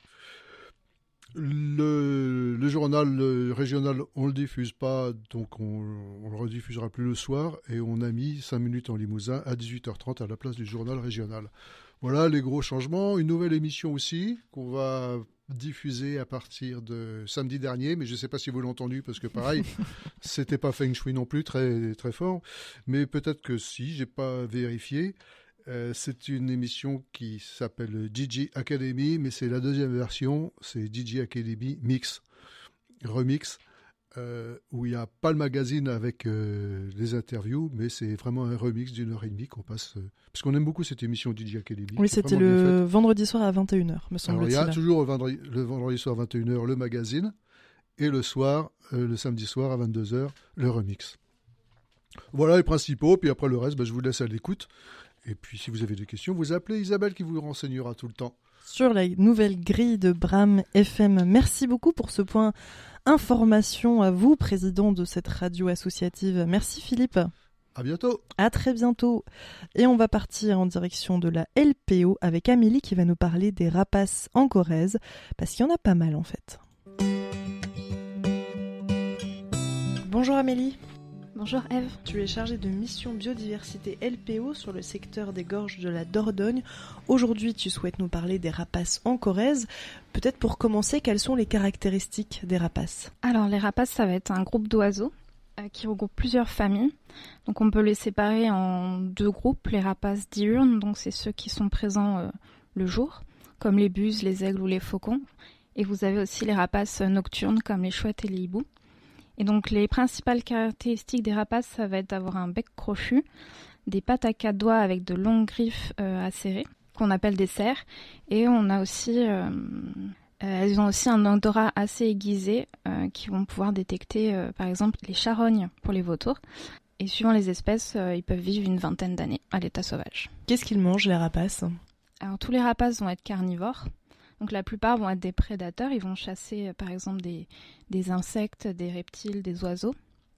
Le, le journal le régional, on ne le diffuse pas, donc on ne le rediffusera plus le soir. Et on a mis cinq minutes en Limousin à dix-huit heures trente à la place du journal régional. Voilà les gros changements. Une nouvelle émission aussi qu'on va diffuser à partir de samedi dernier, mais je ne sais pas si vous l'avez entendu parce que pareil, c'était pas feng shui non plus très très fort, mais peut-être que si, j'ai pas vérifié. Euh, c'est une émission qui s'appelle D J Academy, mais c'est la deuxième version, c'est D J Academy Mix, Remix, euh, où il n'y a pas le magazine avec euh, les interviews, mais c'est vraiment un remix d'une heure et demie qu'on passe, euh, parce qu'on aime beaucoup cette émission D J Academy.
Oui, c'était le vendredi soir à vingt et une heures, me semble-t-il.
Alors, il y a toujours le vendredi, le vendredi soir à vingt et une heures le magazine, et le soir, euh, le samedi soir à vingt-deux heures, le remix. Voilà les principaux, puis après le reste, bah, je vous laisse à l'écoute. Et puis, si vous avez des questions, vous appelez Isabelle qui vous renseignera tout le temps.
Sur la nouvelle grille de Bram F M. Merci beaucoup pour ce point information à vous, président de cette radio associative. Merci Philippe.
À bientôt.
À très bientôt. Et on va partir en direction de la L P O avec Amélie qui va nous parler des rapaces en Corrèze, parce qu'il y en a pas mal en fait. Bonjour Amélie.
Bonjour Eve.
Tu es chargée de mission biodiversité L P O sur le secteur des gorges de la Dordogne. Aujourd'hui, tu souhaites nous parler des rapaces en Corrèze. Peut-être pour commencer, quelles sont les caractéristiques des rapaces ?
Alors les rapaces, ça va être un groupe d'oiseaux euh, qui regroupe plusieurs familles. Donc on peut les séparer en deux groupes. Les rapaces diurnes, donc c'est ceux qui sont présents euh, le jour, comme les buses, les aigles ou les faucons. Et vous avez aussi les rapaces nocturnes, comme les chouettes et les hiboux. Et donc les principales caractéristiques des rapaces, ça va être d'avoir un bec crochu, des pattes à quatre doigts avec de longues griffes euh, acérées, qu'on appelle des cerfs. Et on a aussi, euh, elles ont aussi un odorat assez aiguisé euh, qui vont pouvoir détecter, euh, par exemple, les charognes pour les vautours. Et suivant les espèces, euh, ils peuvent vivre une vingtaine d'années à l'état sauvage.
Qu'est-ce qu'ils mangent, les rapaces ?
Alors, tous les rapaces vont être carnivores. Donc, la plupart vont être des prédateurs. Ils vont chasser, euh, par exemple, des, des insectes, des reptiles, des oiseaux.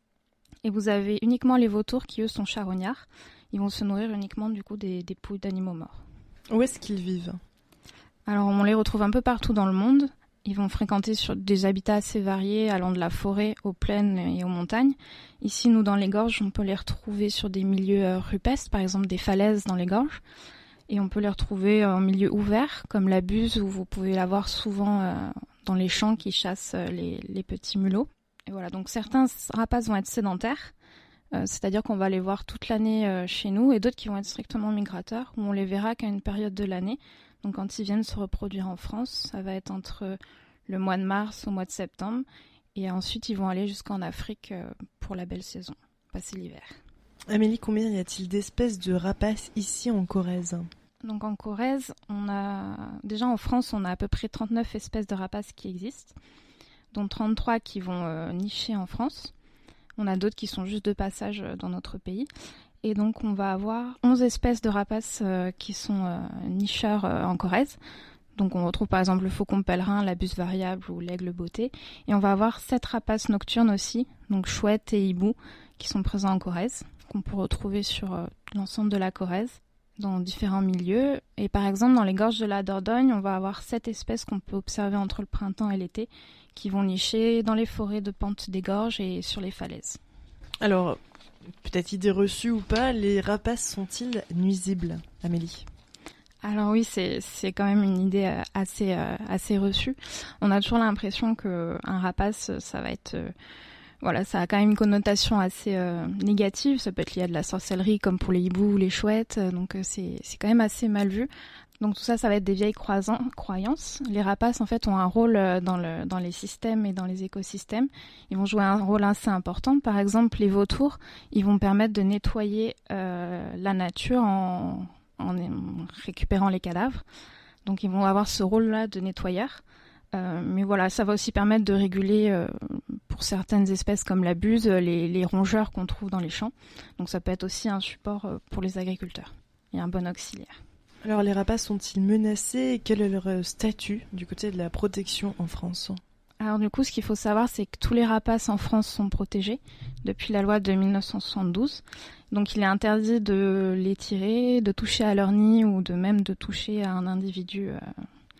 Et vous avez uniquement les vautours qui, eux, sont charognards. Ils vont se nourrir uniquement, du coup, des, des pouilles d'animaux morts.
Où est-ce qu'ils vivent ?
Alors, on les retrouve un peu partout dans le monde. Ils vont fréquenter sur des habitats assez variés, allant de la forêt aux plaines et aux montagnes. Ici, nous, dans les gorges, on peut les retrouver sur des milieux euh, rupestres, par exemple des falaises dans les gorges. Et on peut les retrouver en milieu ouvert, comme la buse, où vous pouvez la voir souvent euh, dans les champs qui chassent euh, les, les petits mulots. Et voilà, donc certains rapaces vont être sédentaires, euh, c'est-à-dire qu'on va les voir toute l'année euh, chez nous, et d'autres qui vont être strictement migrateurs, où on les verra qu'à une période de l'année. Donc quand ils viennent se reproduire en France, ça va être entre le mois de mars au mois de septembre. Et ensuite, ils vont aller jusqu'en Afrique pour la belle saison, passer l'hiver.
Amélie, combien y a-t-il d'espèces de rapaces ici en Corrèze ?
Donc en Corrèze, on a déjà en France, on a à peu près trente-neuf espèces de rapaces qui existent, dont trente-trois qui vont euh, nicher en France. On a d'autres qui sont juste de passage dans notre pays. Et donc, on va avoir onze espèces de rapaces euh, qui sont euh, nicheurs euh, en Corrèze. Donc, on retrouve par exemple le faucon pèlerin, la buse variable ou l'aigle beauté. Et on va avoir sept rapaces nocturnes aussi, donc chouettes et hiboux, qui sont présents en Corrèze, qu'on peut retrouver sur euh, l'ensemble de la Corrèze, dans différents milieux. Et par exemple, dans les gorges de la Dordogne, on va avoir sept espèces qu'on peut observer entre le printemps et l'été, qui vont nicher dans les forêts de pente des gorges et sur les falaises.
Alors, peut-être idée reçue ou pas, les rapaces sont-ils nuisibles, Amélie ?
Alors oui, c'est, c'est quand même une idée assez, euh, assez reçue. On a toujours l'impression qu'un rapace, ça va être... Euh, voilà, ça a quand même une connotation assez euh, négative. Ça peut être lié à de la sorcellerie, comme pour les hiboux ou les chouettes. Donc euh, c'est, c'est quand même assez mal vu. Donc tout ça, ça va être des vieilles croisans, croyances. Les rapaces, en fait, ont un rôle dans, le, dans les systèmes et dans les écosystèmes. Ils vont jouer un rôle assez important. Par exemple, les vautours, ils vont permettre de nettoyer euh, la nature en, en, en récupérant les cadavres. Donc ils vont avoir ce rôle-là de nettoyeur. Euh, mais voilà, ça va aussi permettre de réguler, euh, pour certaines espèces comme la buse, les, les rongeurs qu'on trouve dans les champs. Donc ça peut être aussi un support pour les agriculteurs et un bon auxiliaire.
Alors les rapaces sont-ils menacés et quel est leur statut du côté de la protection en France ?
Alors du coup, ce qu'il faut savoir, c'est que tous les rapaces en France sont protégés depuis la loi de dix-neuf cent soixante-douze. Donc il est interdit de les tirer, de toucher à leur nid ou de même de toucher à un individu euh,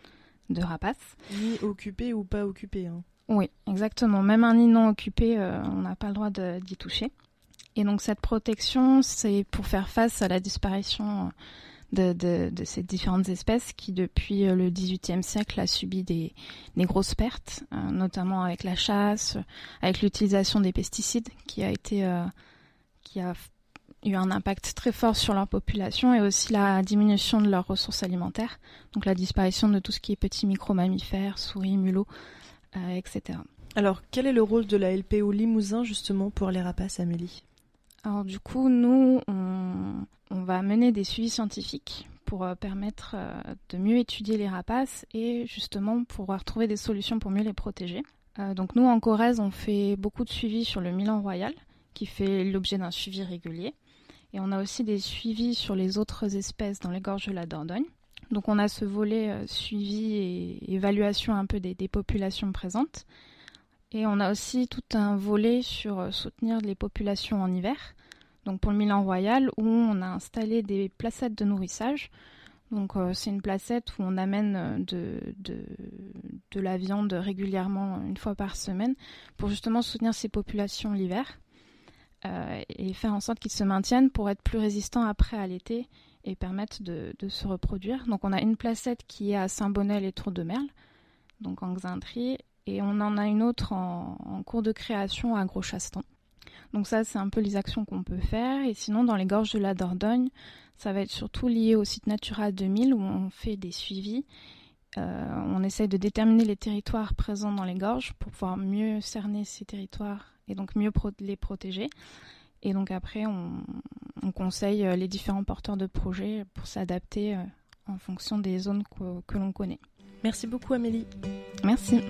de rapace.
Nid occupé ou pas occupé, hein.
Oui, exactement. Même un nid non occupé, euh, on n'a pas le droit de, d'y toucher. Et donc cette protection, c'est pour faire face à la disparition... Euh, De, de, de ces différentes espèces qui, depuis le dix-huitième siècle, a subi des, des grosses pertes, euh, notamment avec la chasse, avec l'utilisation des pesticides, qui a été, euh, qui a eu un impact très fort sur leur population, et aussi la diminution de leurs ressources alimentaires, donc la disparition de tout ce qui est petits micro-mammifères, souris, mulots, euh, et cetera.
Alors, quel est le rôle de la L P O Limousin, justement, pour les rapaces, Amélie ?
Alors du coup, nous, on, on va mener des suivis scientifiques pour euh, permettre euh, de mieux étudier les rapaces et justement pouvoir trouver des solutions pour mieux les protéger. Euh, donc nous, en Corrèze, on fait beaucoup de suivis sur le Milan royal, qui fait l'objet d'un suivi régulier. Et on a aussi des suivis sur les autres espèces dans les gorges de la Dordogne. Donc on a ce volet euh, suivi et évaluation un peu des, des populations présentes. Et on a aussi tout un volet sur soutenir les populations en hiver. Donc pour le Milan royal, où on a installé des placettes de nourrissage. Donc euh, c'est une placette où on amène de, de, de la viande régulièrement, une fois par semaine, pour justement soutenir ces populations l'hiver euh, et faire en sorte qu'ils se maintiennent pour être plus résistants après à l'été et permettre de, de se reproduire. Donc on a une placette qui est à Saint-Bonnel et Tour de Merle, donc en Xaintrie. Et on en a une autre en, en cours de création à Gros-Chastan. Donc ça, c'est un peu les actions qu'on peut faire. Et sinon, dans les gorges de la Dordogne, ça va être surtout lié au site Natura deux mille où on fait des suivis. Euh, on essaye de déterminer les territoires présents dans les gorges pour pouvoir mieux cerner ces territoires et donc mieux pro- les protéger. Et donc après, on, on conseille les différents porteurs de projets pour s'adapter euh, en fonction des zones que, que l'on connaît.
Merci beaucoup Amélie.
Merci.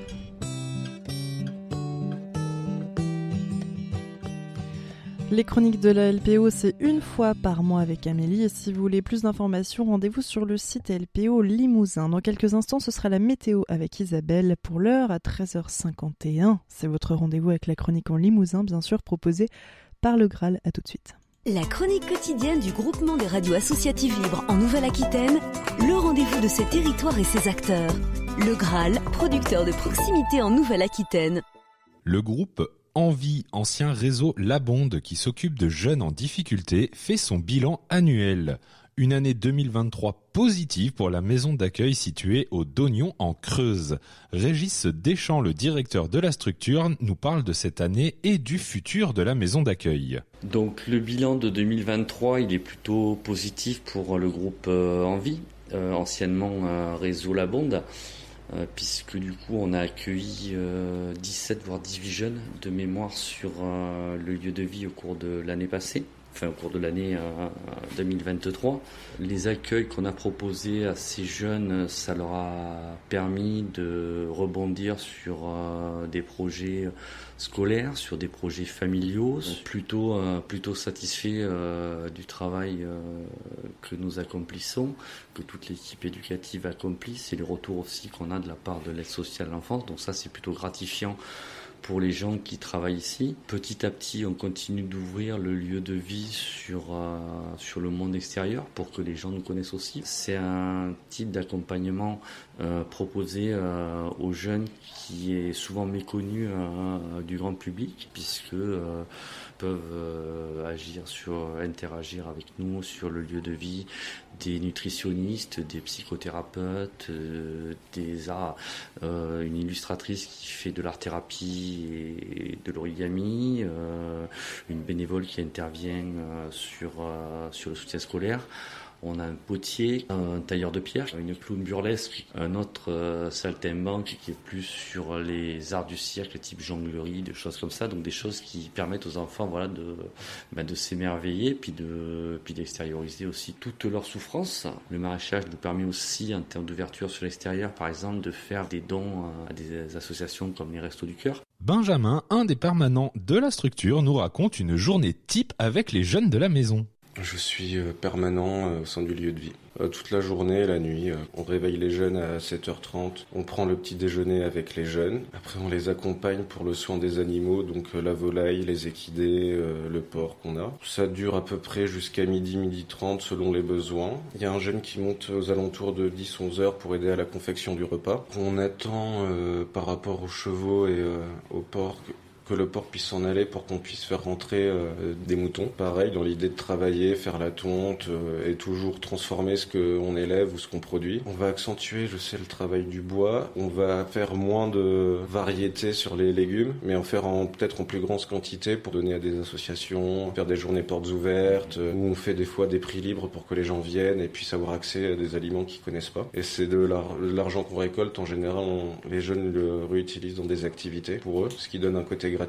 Les chroniques de la L P O, c'est une fois par mois avec Amélie. Et si vous voulez plus d'informations, rendez-vous sur le site L P O Limousin. Dans quelques instants, ce sera la météo avec Isabelle. Pour l'heure, à treize heures cinquante et un, c'est votre rendez-vous avec la chronique en Limousin, bien sûr, proposée par le Graal. À tout de suite.
La chronique quotidienne du groupement des radios associatives libres en Nouvelle-Aquitaine, le rendez-vous de ces territoires et ses acteurs. Le Graal, producteur de proximité en Nouvelle-Aquitaine.
Le groupe Envie, ancien réseau Labonde qui s'occupe de jeunes en difficulté, fait son bilan annuel. Une année deux mille vingt-trois positive pour la maison d'accueil située au Dognon en Creuse. Régis Deschamps, le directeur de la structure, nous parle de cette année et du futur de la maison d'accueil.
Donc le bilan de deux mille vingt-trois, il est plutôt positif pour le groupe euh, Envie, euh, anciennement euh, réseau Labonde. Euh, puisque du coup on a accueilli euh, dix-sept voire dix-huit jeunes de mémoire sur euh, le lieu de vie au cours de l'année passée, enfin au cours de l'année euh, deux mille vingt-trois. Les accueils qu'on a proposés à ces jeunes, ça leur a permis de rebondir sur euh, des projets scolaires, sur des projets familiaux, plutôt euh, plutôt satisfaits euh, du travail euh, que nous accomplissons, que toute l'équipe éducative accomplit. C'est le retour aussi qu'on a de la part de l'aide sociale à l'enfance, donc ça c'est plutôt gratifiant pour les gens qui travaillent ici. Petit à petit, on continue d'ouvrir le lieu de vie sur, euh, sur le monde extérieur pour que les gens nous connaissent aussi. C'est un type d'accompagnement euh, proposé euh, aux jeunes qui est souvent méconnu euh, du grand public, puisque euh, peuvent euh, agir sur, interagir avec nous sur le lieu de vie, des nutritionnistes, des psychothérapeutes, euh, des arts, euh, une illustratrice qui fait de l'art-thérapie et de l'origami, euh, une bénévole qui intervient euh, sur, euh, sur le soutien scolaire. On a un potier, un tailleur de pierre, une clown burlesque, un autre euh, saltimbanque qui est plus sur les arts du cirque, type jonglerie, des choses comme ça. Donc des choses qui permettent aux enfants, voilà, de, bah, de s'émerveiller, puis de, puis d'extérioriser aussi toutes leurs souffrances. Le maraîchage nous permet aussi, en termes d'ouverture sur l'extérieur, par exemple, de faire des dons à des associations comme les Restos du Cœur.
Benjamin, un des permanents de la structure, nous raconte une journée type avec les jeunes de la maison.
Je suis permanent au sein du lieu de vie. Toute la journée, la nuit, on réveille les jeunes à sept heures trente, on prend le petit déjeuner avec les jeunes. Après, on les accompagne pour le soin des animaux, donc la volaille, les équidés, le porc qu'on a. Ça dure à peu près jusqu'à midi, midi trente selon les besoins. Il y a un jeune qui monte aux alentours de dix à onze heures pour aider à la confection du repas. On attend euh, par rapport aux chevaux et euh, aux porcs que le porc puisse s'en aller pour qu'on puisse faire rentrer euh, des moutons. Pareil, dans l'idée de travailler, faire la tonte euh, et toujours transformer ce qu'on élève ou ce qu'on produit. On va accentuer, je sais, le travail du bois. On va faire moins de variétés sur les légumes, mais en faire en, peut-être en plus grande quantité pour donner à des associations, faire des journées portes ouvertes, euh, où on fait des fois des prix libres pour que les gens viennent et puissent avoir accès à des aliments qu'ils connaissent pas. Et c'est de, l'ar- de l'argent qu'on récolte, en général, on, les jeunes le réutilisent dans des activités pour eux, ce qui donne un côté gratifiant.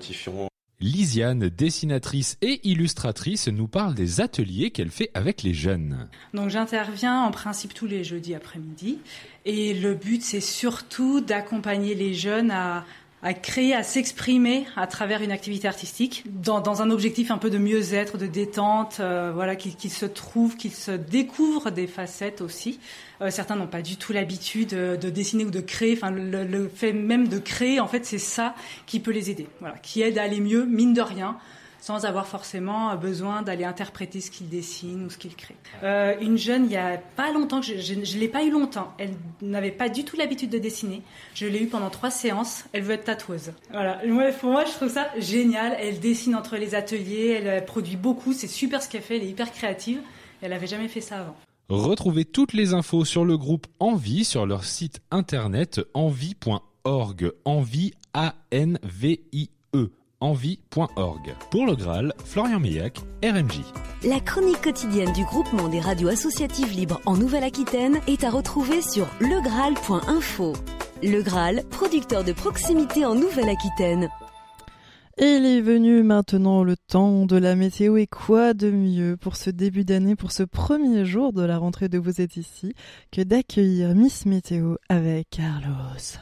Lisiane, dessinatrice et illustratrice, nous parle des ateliers qu'elle fait avec les jeunes.
Donc j'interviens en principe tous les jeudis après-midi et le but c'est surtout d'accompagner les jeunes à, à créer, à s'exprimer à travers une activité artistique dans, dans un objectif un peu de mieux-être, de détente, euh, voilà, qu'ils, qu'ils se trouvent, qu'ils se découvrent des facettes aussi. Euh, certains n'ont pas du tout l'habitude de, de dessiner ou de créer. Enfin, le, le fait même de créer, en fait, c'est ça qui peut les aider. Voilà, qui aide à aller mieux, mine de rien, sans avoir forcément besoin d'aller interpréter ce qu'ils dessinent ou ce qu'ils créent. Euh, une jeune, il y a pas longtemps, que je, je, je l'ai pas eu longtemps. Elle n'avait pas du tout l'habitude de dessiner. Je l'ai eu pendant trois séances. Elle veut être tatoueuse. Voilà. Moi, pour moi, je trouve ça génial. Elle dessine entre les ateliers. Elle, elle produit beaucoup. C'est super ce qu'elle fait. Elle est hyper créative. Elle avait jamais fait ça avant.
Retrouvez toutes les infos sur le groupe Envie sur leur site internet envie point org. Envie, A N V I E. envie point org. Pour le Graal, Florian Meillac, R M J.
La chronique quotidienne du groupement des radios associatives libres en Nouvelle-Aquitaine est à retrouver sur le graal point info. Le Graal, producteur de proximité en Nouvelle-Aquitaine.
Et il est venu maintenant le temps de la météo, et quoi de mieux pour ce début d'année, pour ce premier jour de la rentrée de Vous êtes ici, que d'accueillir Miss Météo avec Carlos.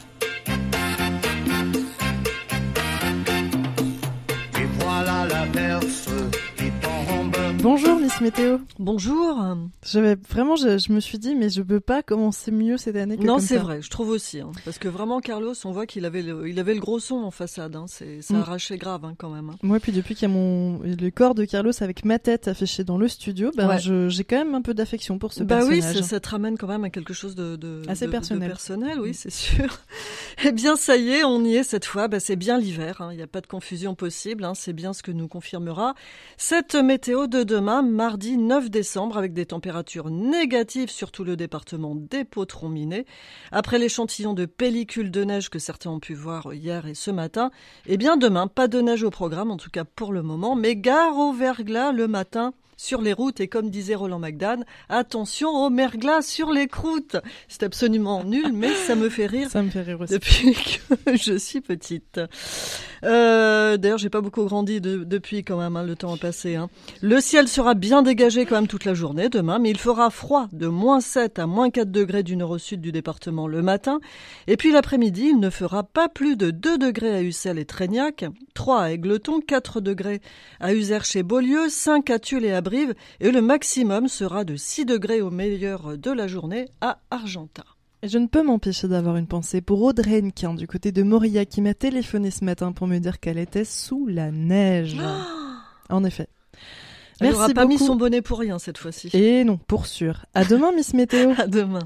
Et voilà l'averse qui tombe.
Bonjour Miss Météo.
Bonjour.
J'avais vraiment, je, je me suis dit, mais je peux pas commencer mieux cette année que
non,
comme ça.
Non, c'est vrai, je trouve aussi, hein, parce que vraiment Carlos, on voit qu'il avait le, il avait le gros son en façade, hein, c'est, ça mm. arrachait grave hein, quand même. Hein.
Moi, puis depuis qu'il y a mon le corps de Carlos avec ma tête affichée dans le studio, ben ouais. je, j'ai quand même un peu d'affection pour ce
bah
personnage.
Bah oui, ça, ça te ramène quand même à quelque chose de, de
assez
de,
personnel.
De personnel, oui, mm. c'est sûr. Eh bien, ça y est, on y est cette fois. Bah, c'est bien l'hiver, il hein, n'y a pas de confusion possible. Hein, c'est bien ce que nous confirmera cette météo de demain, mardi neuf décembre, avec des températures négatives sur tout le département des Potrons-Minés. Après l'échantillon de pellicule de neige que certains ont pu voir hier et ce matin, eh bien demain, pas de neige au programme, en tout cas pour le moment, mais gare au verglas le matin sur les routes, et comme disait Roland McDan, attention au merglas sur les croûtes. C'est absolument nul, mais ça me fait rire.
Ça me fait rire aussi.
Depuis que je suis petite. Euh, d'ailleurs, j'ai pas beaucoup grandi de, depuis quand même, hein, le temps a passé. Hein. Le ciel sera bien dégagé quand même toute la journée demain, mais il fera froid de moins sept à moins quatre degrés du nord au sud du département le matin. Et puis l'après-midi, il ne fera pas plus de deux degrés à Ussel et Trégnac, trois à Égletons, quatre degrés à Uzères chez Beaulieu, cinq à Tulle et à Brive, et le maximum sera de six degrés au meilleur de la journée à Argentat.
Et je ne peux m'empêcher d'avoir une pensée pour Audrey Henquin du côté de Moria qui m'a téléphoné ce matin pour me dire qu'elle était sous la neige. Oh en effet.
Elle
Merci
n'aura pas
beaucoup.
mis son bonnet pour rien cette fois-ci.
Et non, pour sûr. À demain, Miss Météo.
À demain.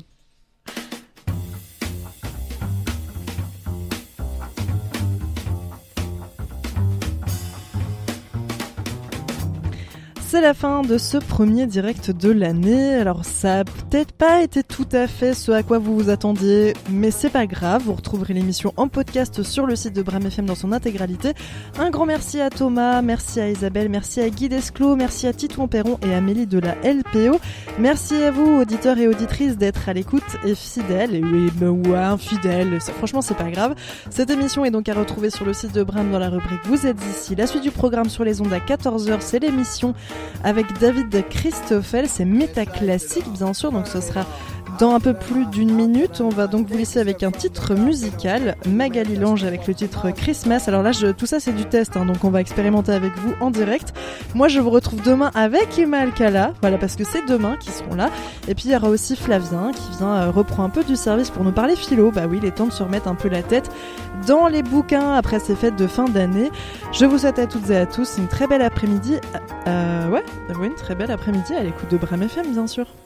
C'est la fin de ce premier direct de l'année. Alors ça a peut-être pas été tout à fait ce à quoi vous vous attendiez, mais c'est pas grave. Vous retrouverez l'émission en podcast sur le site de Bram F M dans son intégralité. Un grand merci à Thomas, merci à Isabelle, merci à Guy Desclos, merci à Titouan Perron et Amélie de la L P O. Merci à vous, auditeurs et auditrices, d'être à l'écoute et fidèles, et oui, ou infidèles. Franchement, c'est pas grave. Cette émission est donc à retrouver sur le site de Bram dans la rubrique Vous êtes ici. La suite du programme sur les ondes à quatorze heures, c'est l'émission avec David Christoffel, c'est métaclassique bien sûr, donc ce sera dans un peu plus d'une minute. On va donc vous laisser avec un titre musical, Magali Lange avec le titre Christmas. Alors là, je, tout ça c'est du test, hein, donc on va expérimenter avec vous en direct. Moi je vous retrouve demain avec Emma Alcala, voilà, parce que c'est demain qu'ils seront là. Et puis il y aura aussi Flavien qui vient euh, reprend un peu du service pour nous parler philo. Bah oui, il est temps de se remettre un peu la tête dans les bouquins après ces fêtes de fin d'année. Je vous souhaite à toutes et à tous une très belle après-midi. Euh, ouais, oui, une très belle après-midi à l'écoute de Bram F M bien sûr.